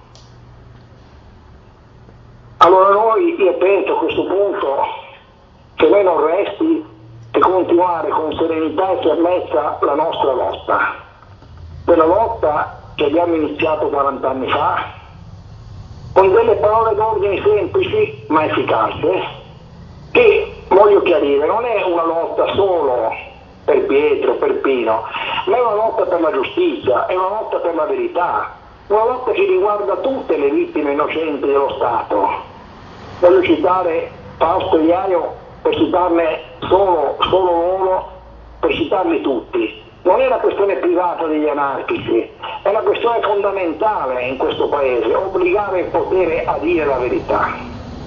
Allora io penso a questo punto che noi non resti che continuare con serenità e fermezza la nostra lotta. Quella lotta che abbiamo iniziato 40 anni fa, con delle parole d'ordine semplici ma efficaci, che, voglio chiarire, non è una lotta solo per Pietro, per Pino, ma è una lotta per la giustizia, è una lotta per la verità, una lotta che riguarda tutte le vittime innocenti dello Stato. Voglio citare Fausto Iaio per citarne solo loro, per citarli tutti. Non è una questione privata degli anarchici, è una questione fondamentale in questo paese, obbligare il potere a dire la verità.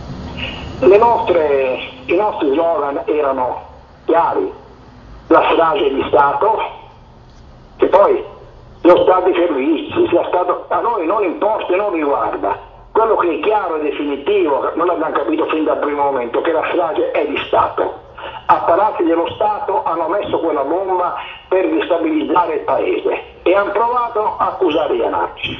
I nostri slogan erano chiari: la strage di Stato, che poi lo Stato di servizi, sia stato, a noi non importa e non riguarda. Quello che è chiaro e definitivo, noi l'abbiamo capito fin dal primo momento, che la strage è di Stato. Apparati dello Stato hanno messo quella bomba per destabilizzare il paese e hanno provato a accusare gli anarchici.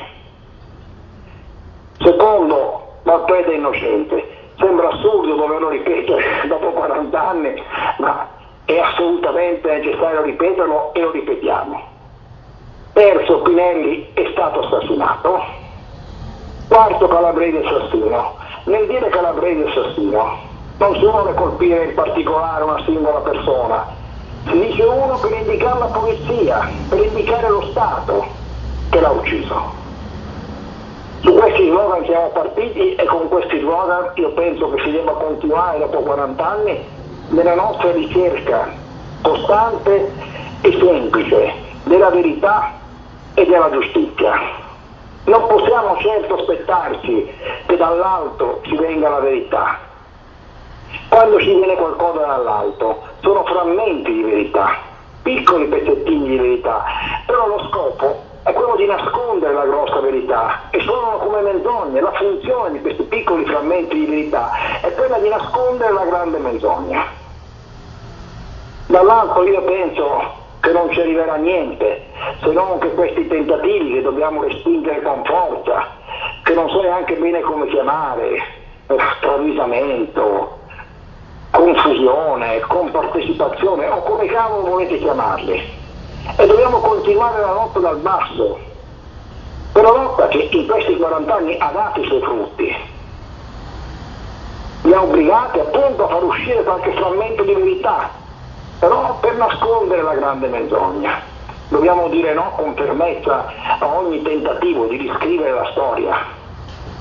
Secondo, Malpeda è innocente. Sembra assurdo doverlo ripetere dopo 40 anni, ma è assolutamente necessario ripeterlo e lo ripetiamo. Terzo, Pinelli è stato assassinato. Quarto, Calabresi assassino. Nel dire Calabresi assassino non si vuole colpire in particolare una singola persona, si dice uno per indicare la polizia, per indicare lo Stato che l'ha ucciso. Su questi slogan siamo partiti e con questi slogan io penso che si debba continuare dopo 40 anni nella nostra ricerca costante e semplice della verità e della giustizia. Non possiamo certo aspettarci che dall'alto ci venga la verità. Quando ci viene qualcosa dall'alto sono frammenti di verità, piccoli pezzettini di verità, però lo scopo è quello di nascondere la grossa verità e sono come menzogne. La funzione di questi piccoli frammenti di verità è quella di nascondere la grande menzogna. Dall'alto io penso che non ci arriverà niente, se non che questi tentativi che dobbiamo respingere con forza, che non so neanche bene come chiamare, travisamento, confusione, compartecipazione o come cavolo volete chiamarli. E dobbiamo continuare la lotta dal basso, quella lotta che in questi 40 anni ha dato i suoi frutti. Li ha obbligati appunto a far uscire qualche frammento di verità, però per nascondere la grande menzogna. Dobbiamo dire no con fermezza a ogni tentativo di riscrivere la storia.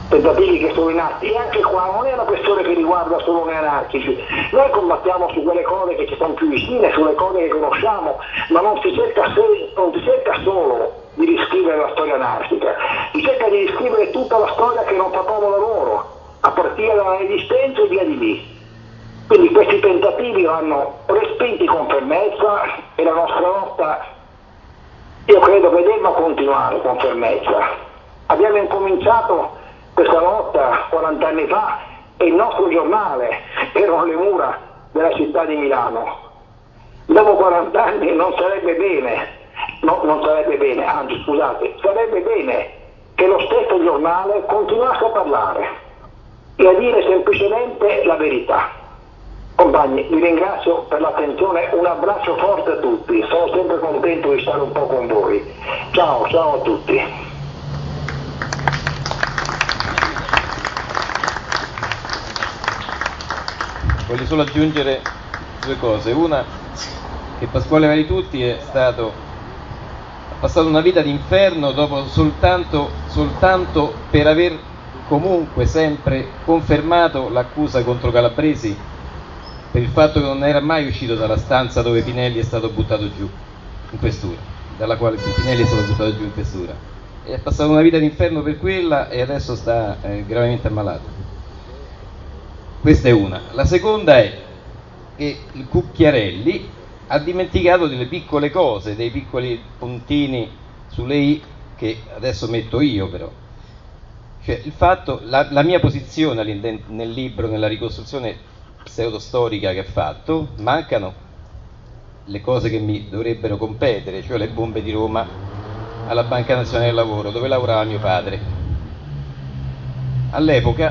tentativi che sono in atto, e anche qua non è una questione che riguarda solo noi anarchici, noi combattiamo su quelle cose che ci stanno più vicine, sulle cose che conosciamo, ma non si cerca solo di riscrivere la storia anarchica, si cerca di riscrivere tutta la storia che non fa comodo loro, a partire dalla resistenza e via di lì. Quindi questi tentativi vanno respinti con fermezza e la nostra lotta, io credo che debba continuare con fermezza. Abbiamo incominciato questa lotta 40 anni fa e il nostro giornale erano le mura della città di Milano. Dopo 40 anni non sarebbe bene, anzi scusate, sarebbe bene che lo stesso giornale continuasse a parlare e a dire semplicemente la verità. Compagni, vi ringrazio per l'attenzione, un abbraccio forte a tutti, sono sempre contento di stare un po' con voi. Ciao a tutti. Voglio solo aggiungere due cose. Una, che Pasquale Varitutti ha passato una vita d'inferno dopo soltanto per aver comunque sempre confermato l'accusa contro Calabresi per il fatto che non era mai uscito dalla stanza dove Pinelli è stato buttato giù in questura, dalla quale Pinelli è stato buttato giù in questura. E ha passato una vita d'inferno per quella e adesso sta gravemente ammalato. Questa è una. La seconda è che il Cucchiarelli ha dimenticato delle piccole cose, dei piccoli puntini sulle i che adesso metto io però. Cioè il fatto, la mia posizione nel libro, nella ricostruzione pseudostorica che ha fatto, mancano le cose che mi dovrebbero competere, cioè le bombe di Roma alla Banca Nazionale del Lavoro, dove lavorava mio padre. All'epoca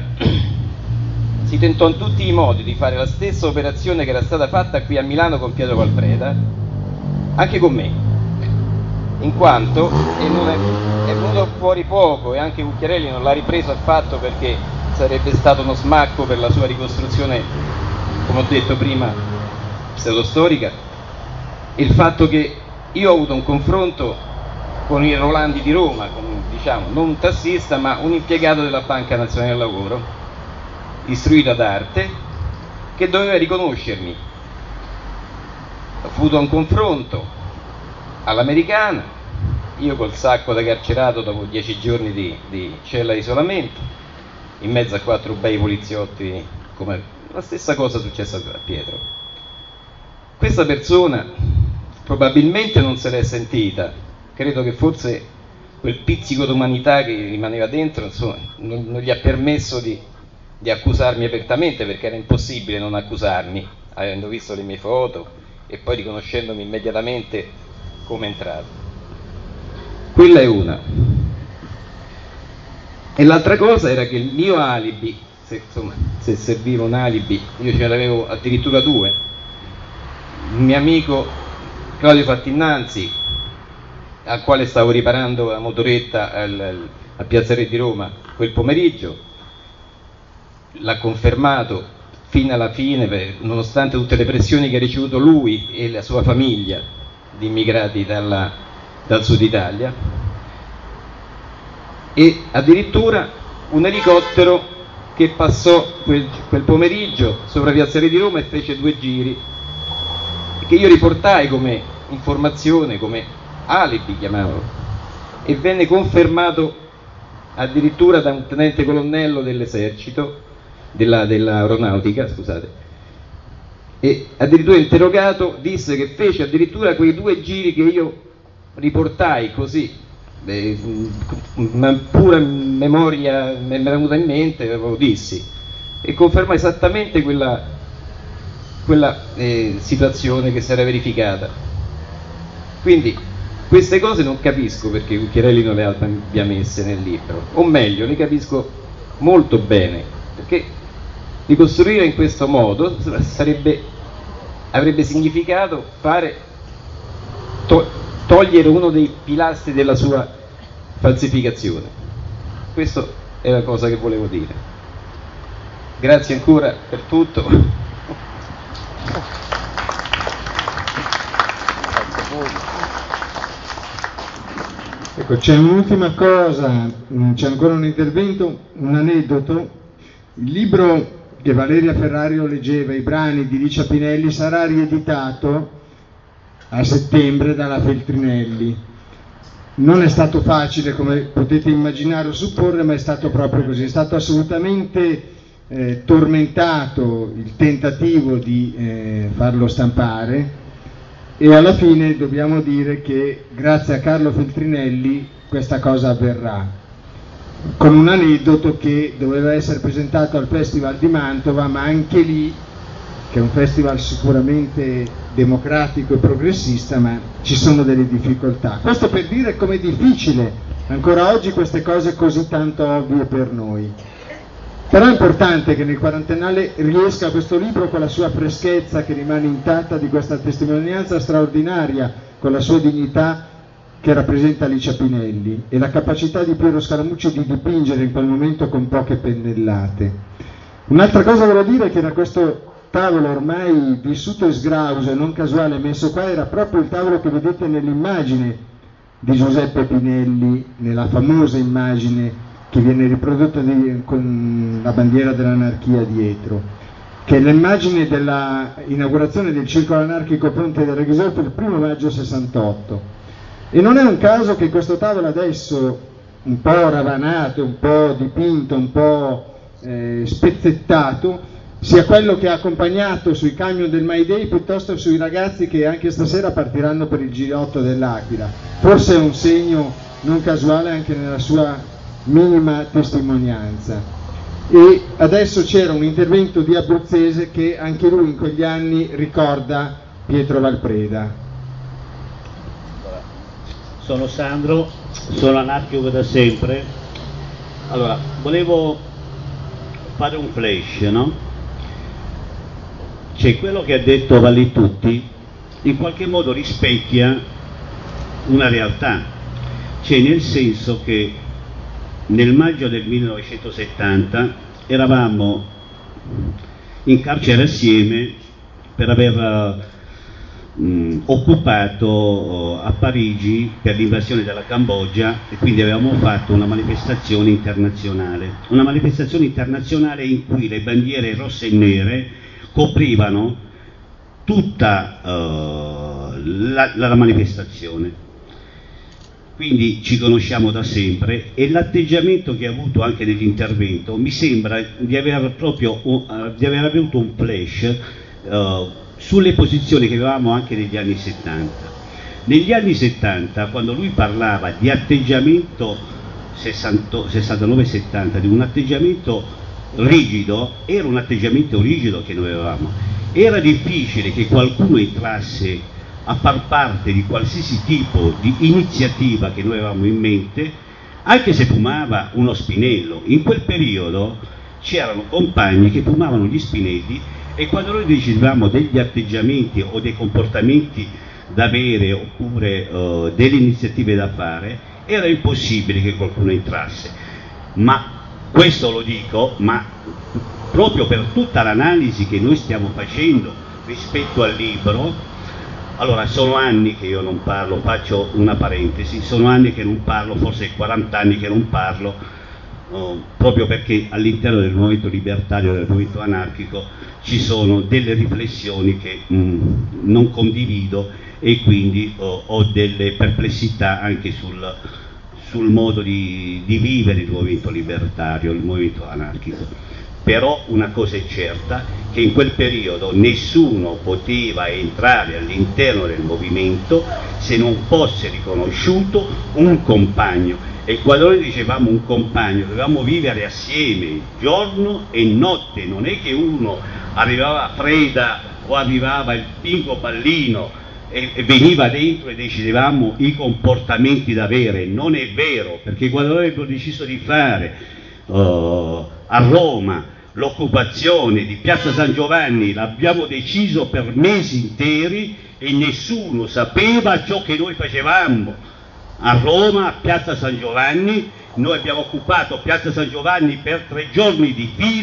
si tentò in tutti i modi di fare la stessa operazione che era stata fatta qui a Milano con Pietro Valpreda, anche con me, in quanto, e non è venuto fuori poco, e anche Cucchiarelli non l'ha ripreso affatto perché sarebbe stato uno smacco per la sua ricostruzione, come ho detto prima, pseudostorica, il fatto che io ho avuto un confronto con i Rolandi di Roma, diciamo, non un tassista ma un impiegato della Banca Nazionale del Lavoro, istruito ad arte, che doveva riconoscermi. Ho avuto un confronto all'americana, io col sacco da carcerato dopo 10 giorni di cella di isolamento, in mezzo a 4 bei poliziotti, come la stessa cosa successa a Pietro. Questa persona probabilmente non se l'è sentita, credo che forse quel pizzico d'umanità che rimaneva dentro, insomma, non gli ha permesso di accusarmi apertamente, perché era impossibile non accusarmi, avendo visto le mie foto e poi riconoscendomi immediatamente come entrato. Quella è una. E l'altra cosa era che il mio alibi, se serviva un alibi, io ce ne avevo addirittura 2. Il mio amico Claudio Fattinnanzi, al quale stavo riparando la motoretta a Piazza Re di Roma quel pomeriggio, l'ha confermato fino alla fine, nonostante tutte le pressioni che ha ricevuto lui e la sua famiglia di immigrati dal sud Italia, e addirittura un elicottero che passò quel pomeriggio sopra Piazza Re di Roma e fece 2 giri, che io riportai come informazione, come alibi chiamavano, e venne confermato addirittura da un tenente colonnello dell'esercito, dell'aeronautica, scusate, e addirittura interrogato disse che fece addirittura quei 2 giri che io riportai così, una pura memoria mi era venuta in mente, lo dissi, e confermò esattamente quella situazione che si era verificata. Quindi queste cose non capisco perché Cucchiarelli non le abbia messe nel libro, o meglio, le capisco molto bene, perché ricostruire in questo modo avrebbe significato togliere uno dei pilastri della sua falsificazione. Questa è la cosa che volevo dire. Grazie ancora per tutto. Ecco, c'è un'ultima cosa, c'è ancora un intervento, un aneddoto. Il libro che Valeria Ferrario leggeva, I brani di Licia Pinelli, sarà rieditato a settembre dalla Feltrinelli. Non è stato facile, come potete immaginare o supporre, ma è stato proprio così. È stato assolutamente tormentato il tentativo di farlo stampare, e alla fine dobbiamo dire che grazie a Carlo Feltrinelli questa cosa avverrà, con un aneddoto che doveva essere presentato al Festival di Mantova, ma anche lì, che è un festival sicuramente democratico e progressista, ma ci sono delle difficoltà. Questo per dire com'è difficile ancora oggi queste cose così tanto ovvie per noi. Però è importante che nel quarantennale riesca questo libro, con la sua freschezza che rimane intatta di questa testimonianza straordinaria, con la sua dignità che rappresenta Licia Pinelli, e la capacità di Piero Scaramucci di dipingere in quel momento con poche pennellate. Un'altra cosa volevo dire è che da questo tavolo ormai vissuto e sgrauso e non casuale messo qua era proprio il tavolo che vedete nell'immagine di Giuseppe Pinelli, nella famosa immagine che viene riprodotta con la bandiera dell'anarchia dietro, che è l'immagine della inaugurazione del circolo anarchico Ponte del Reghisolfo il 1 maggio 68. E non è un caso che questo tavolo adesso, un po' ravanato, un po' dipinto, un po' spezzettato, sia quello che ha accompagnato sui camion del My Day piuttosto sui ragazzi che anche stasera partiranno per il G8 dell'Aquila. Forse è un segno non casuale anche nella sua minima testimonianza. E adesso c'era un intervento di abruzzese che anche lui in quegli anni ricorda Pietro Valpreda. Sono Sandro, sono anarchico da sempre. Allora, volevo fare un flash, no? C'è quello che ha detto Vallitutti, in qualche modo rispecchia una realtà, cioè nel senso che nel maggio del 1970 eravamo in carcere assieme per aver occupato a Parigi per l'invasione della Cambogia, e quindi avevamo fatto una manifestazione internazionale in cui le bandiere rosse e nere coprivano tutta la manifestazione. Quindi ci conosciamo da sempre, e l'atteggiamento che ha avuto anche nell'intervento mi sembra di aver avuto un flash sulle posizioni che avevamo anche negli anni 70. Negli anni 70, quando lui parlava di atteggiamento 69-70, di un atteggiamento rigido, era un atteggiamento rigido che noi avevamo. Era difficile che qualcuno entrasse a far parte di qualsiasi tipo di iniziativa che noi avevamo in mente, anche se fumava uno spinello. In quel periodo c'erano compagni che fumavano gli spinelli, e quando noi decidevamo degli atteggiamenti o dei comportamenti da avere oppure delle iniziative da fare, era impossibile che qualcuno entrasse. Ma questo lo dico, ma proprio per tutta l'analisi che noi stiamo facendo rispetto al libro. Allora, sono anni che io non parlo, faccio una parentesi, sono anni che non parlo, forse 40 anni che non parlo, proprio perché all'interno del movimento libertario, del movimento anarchico, ci sono delle riflessioni che non condivido, e quindi ho delle perplessità anche sul modo di vivere il movimento libertario, il movimento anarchico. Però una cosa è certa, che in quel periodo nessuno poteva entrare all'interno del movimento se non fosse riconosciuto un compagno, e quando noi dicevamo un compagno dovevamo vivere assieme giorno e notte. Non è che uno arrivava Freda o arrivava il Pinco Pallino e veniva dentro e decidevamo i comportamenti da avere. Non è vero, perché quando noi abbiamo deciso di fare a Roma l'occupazione di Piazza San Giovanni, l'abbiamo deciso per mesi interi e nessuno sapeva ciò che noi facevamo. A Roma, a Piazza San Giovanni, noi abbiamo occupato Piazza San Giovanni per 3 giorni di fila,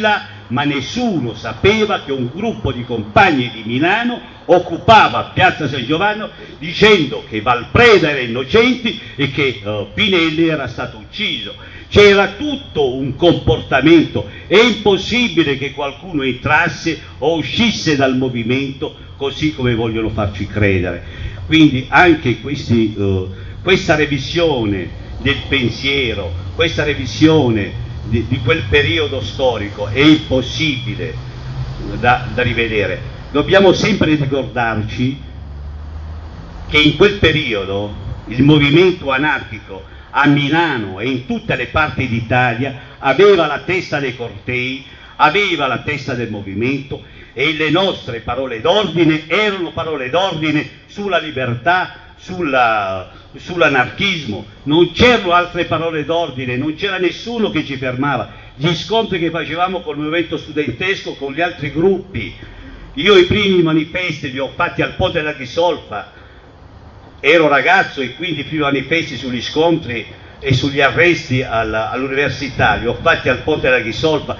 ma nessuno sapeva che un gruppo di compagni di Milano occupava Piazza San Giovanni dicendo che Valpreda era innocente e che Pinelli era stato ucciso. C'era tutto un comportamento, è impossibile che qualcuno entrasse o uscisse dal movimento così come vogliono farci credere. Quindi anche questa revisione del pensiero, questa revisione di quel periodo storico è impossibile da rivedere. Dobbiamo sempre ricordarci che in quel periodo il movimento anarchico a Milano e in tutte le parti d'Italia aveva la testa dei cortei, aveva la testa del movimento, e le nostre parole d'ordine erano parole d'ordine sulla libertà, sull'anarchismo. Non c'erano altre parole d'ordine, non c'era nessuno che ci fermava. Gli scontri che facevamo col movimento studentesco, con gli altri gruppi, io i primi manifesti li ho fatti al Ponte della Ghisolfa, ero ragazzo e quindi i primi manifesti sugli scontri e sugli arresti all'università li ho fatti al Ponte della Ghisolfa.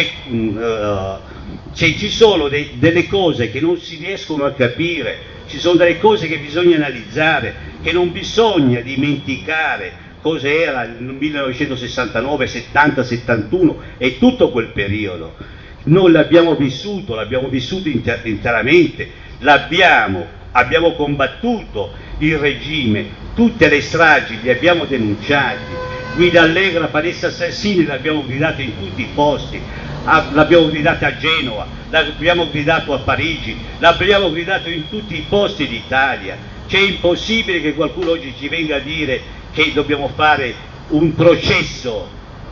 Ci sono delle cose che non si riescono a capire, ci sono delle cose che bisogna analizzare, che non bisogna dimenticare cosa era il 1969, 70, 71 e tutto quel periodo. Noi l'abbiamo vissuto interamente, abbiamo combattuto il regime, tutte le stragi le abbiamo denunciate. Guida Allegra, Vanessa Sassini l'abbiamo gridata in tutti i posti, l'abbiamo gridata a Genova, l'abbiamo gridato a Parigi, l'abbiamo gridato in tutti i posti d'Italia. C'è impossibile che qualcuno oggi ci venga a dire che dobbiamo fare un processo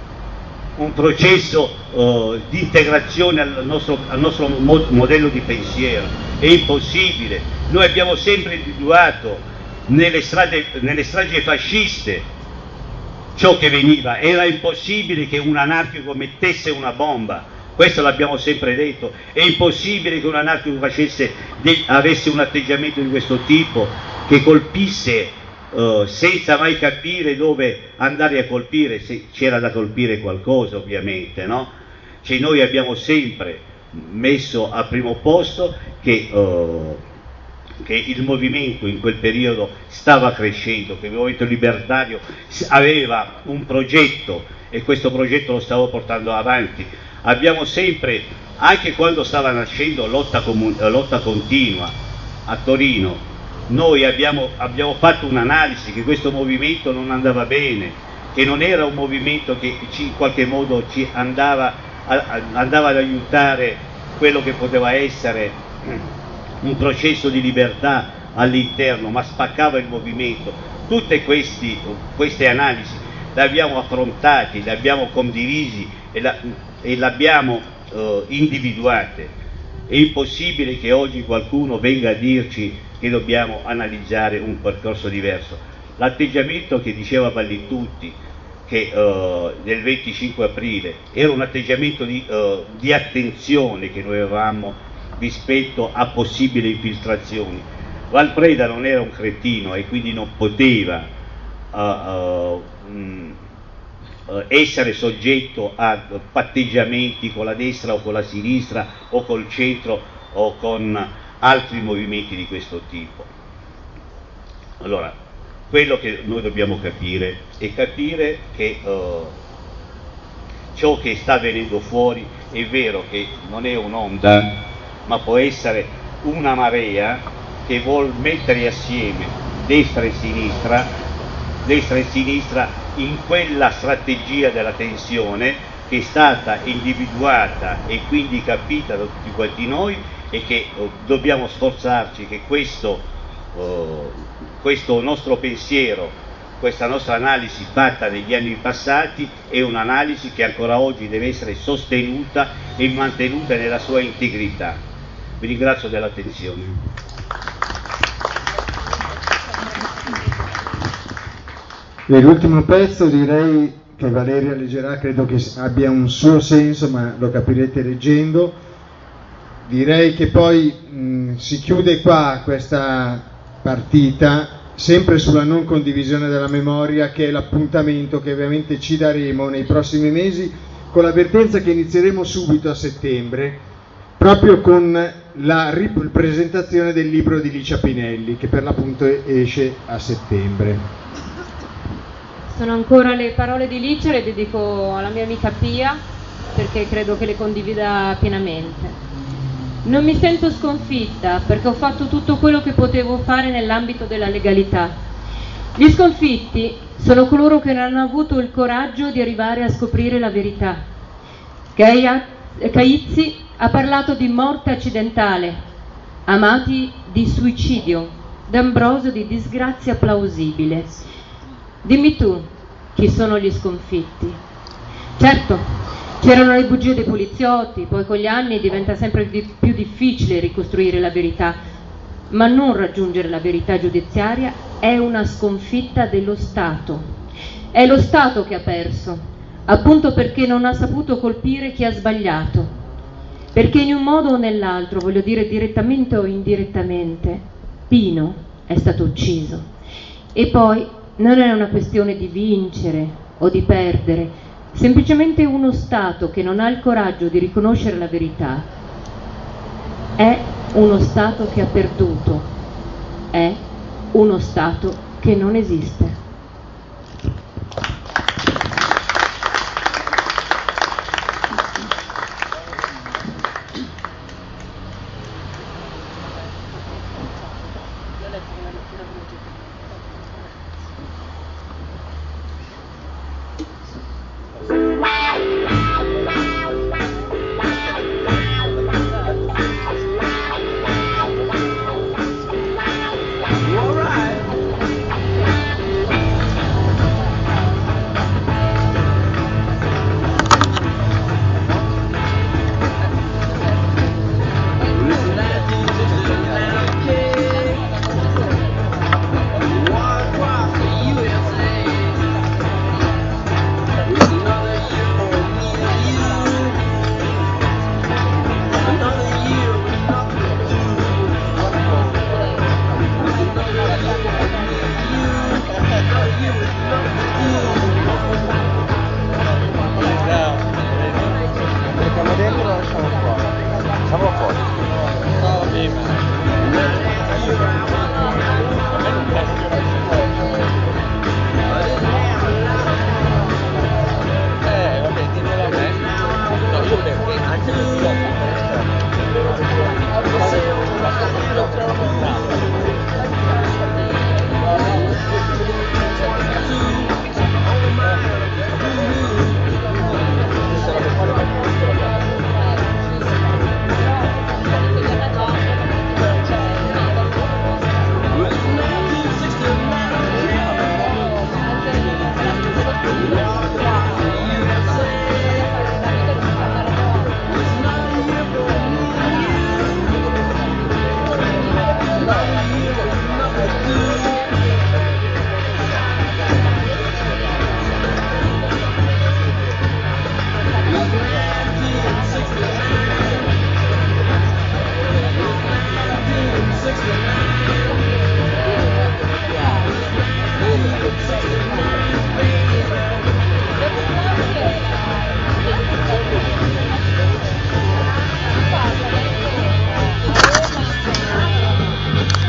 di integrazione al nostro modello di pensiero. È impossibile. Noi abbiamo sempre individuato nelle stragi fasciste ciò che veniva. Era impossibile che un anarchico mettesse una bomba, questo l'abbiamo sempre detto. È impossibile che un anarchico avesse un atteggiamento di questo tipo, che colpisse senza mai capire dove andare a colpire, se c'era da colpire qualcosa, ovviamente, no? Cioè, noi abbiamo sempre messo al primo posto che il movimento in quel periodo stava crescendo, che il movimento libertario aveva un progetto e questo progetto lo stava portando avanti. Abbiamo sempre, anche quando stava nascendo lotta continua a Torino, noi abbiamo fatto un'analisi che questo movimento non andava bene, che non era un movimento che in qualche modo ci andava ad aiutare quello che poteva essere un processo di libertà all'interno, ma spaccava il movimento. Tutte queste analisi le abbiamo affrontate, le abbiamo condivisi e le abbiamo individuate. È impossibile che oggi qualcuno venga a dirci che dobbiamo analizzare un percorso diverso. L'atteggiamento che diceva Ballitutti, che del 25 aprile era un atteggiamento di attenzione che noi avevamo rispetto a possibili infiltrazioni. Valpreda non era un cretino e quindi non poteva essere soggetto a patteggiamenti con la destra o con la sinistra o col centro o con altri movimenti di questo tipo. Allora, quello che noi dobbiamo capire è capire che ciò che sta venendo fuori è vero che non è un'onda, ma può essere una marea che vuol mettere assieme destra e sinistra in quella strategia della tensione che è stata individuata e quindi capita da tutti quanti noi, e che dobbiamo sforzarci che questo nostro pensiero, questa nostra analisi fatta negli anni passati è un'analisi che ancora oggi deve essere sostenuta e mantenuta nella sua integrità. Vi ringrazio dell'attenzione. E l'ultimo pezzo direi che Valeria leggerà, credo che abbia un suo senso, ma lo capirete leggendo. Direi che poi si chiude qua questa partita, sempre sulla non condivisione della memoria, che è l'appuntamento che ovviamente ci daremo nei prossimi mesi con l'avvertenza che inizieremo subito a settembre, proprio con la presentazione del libro di Licia Pinelli, che per l'appunto esce a settembre. Sono ancora le parole di Licia, le dedico alla mia amica Pia, perché credo che le condivida pienamente. Non mi sento sconfitta, perché ho fatto tutto quello che potevo fare nell'ambito della legalità. Gli sconfitti sono coloro che non hanno avuto il coraggio di arrivare a scoprire la verità. Caizzi ha parlato di morte accidentale, Amati di suicidio, D'Ambrosio di disgrazia plausibile. Dimmi tu, chi sono gli sconfitti? Certo, c'erano le bugie dei poliziotti, poi con gli anni diventa sempre più difficile ricostruire la verità, ma non raggiungere la verità giudiziaria è una sconfitta dello Stato. È lo Stato che ha perso, appunto perché non ha saputo colpire chi ha sbagliato, perché in un modo o nell'altro, voglio dire direttamente o indirettamente, Pino è stato ucciso. E poi non è una questione di vincere o di perdere, semplicemente uno Stato che non ha il coraggio di riconoscere la verità è uno Stato che ha perduto, è uno Stato che non esiste.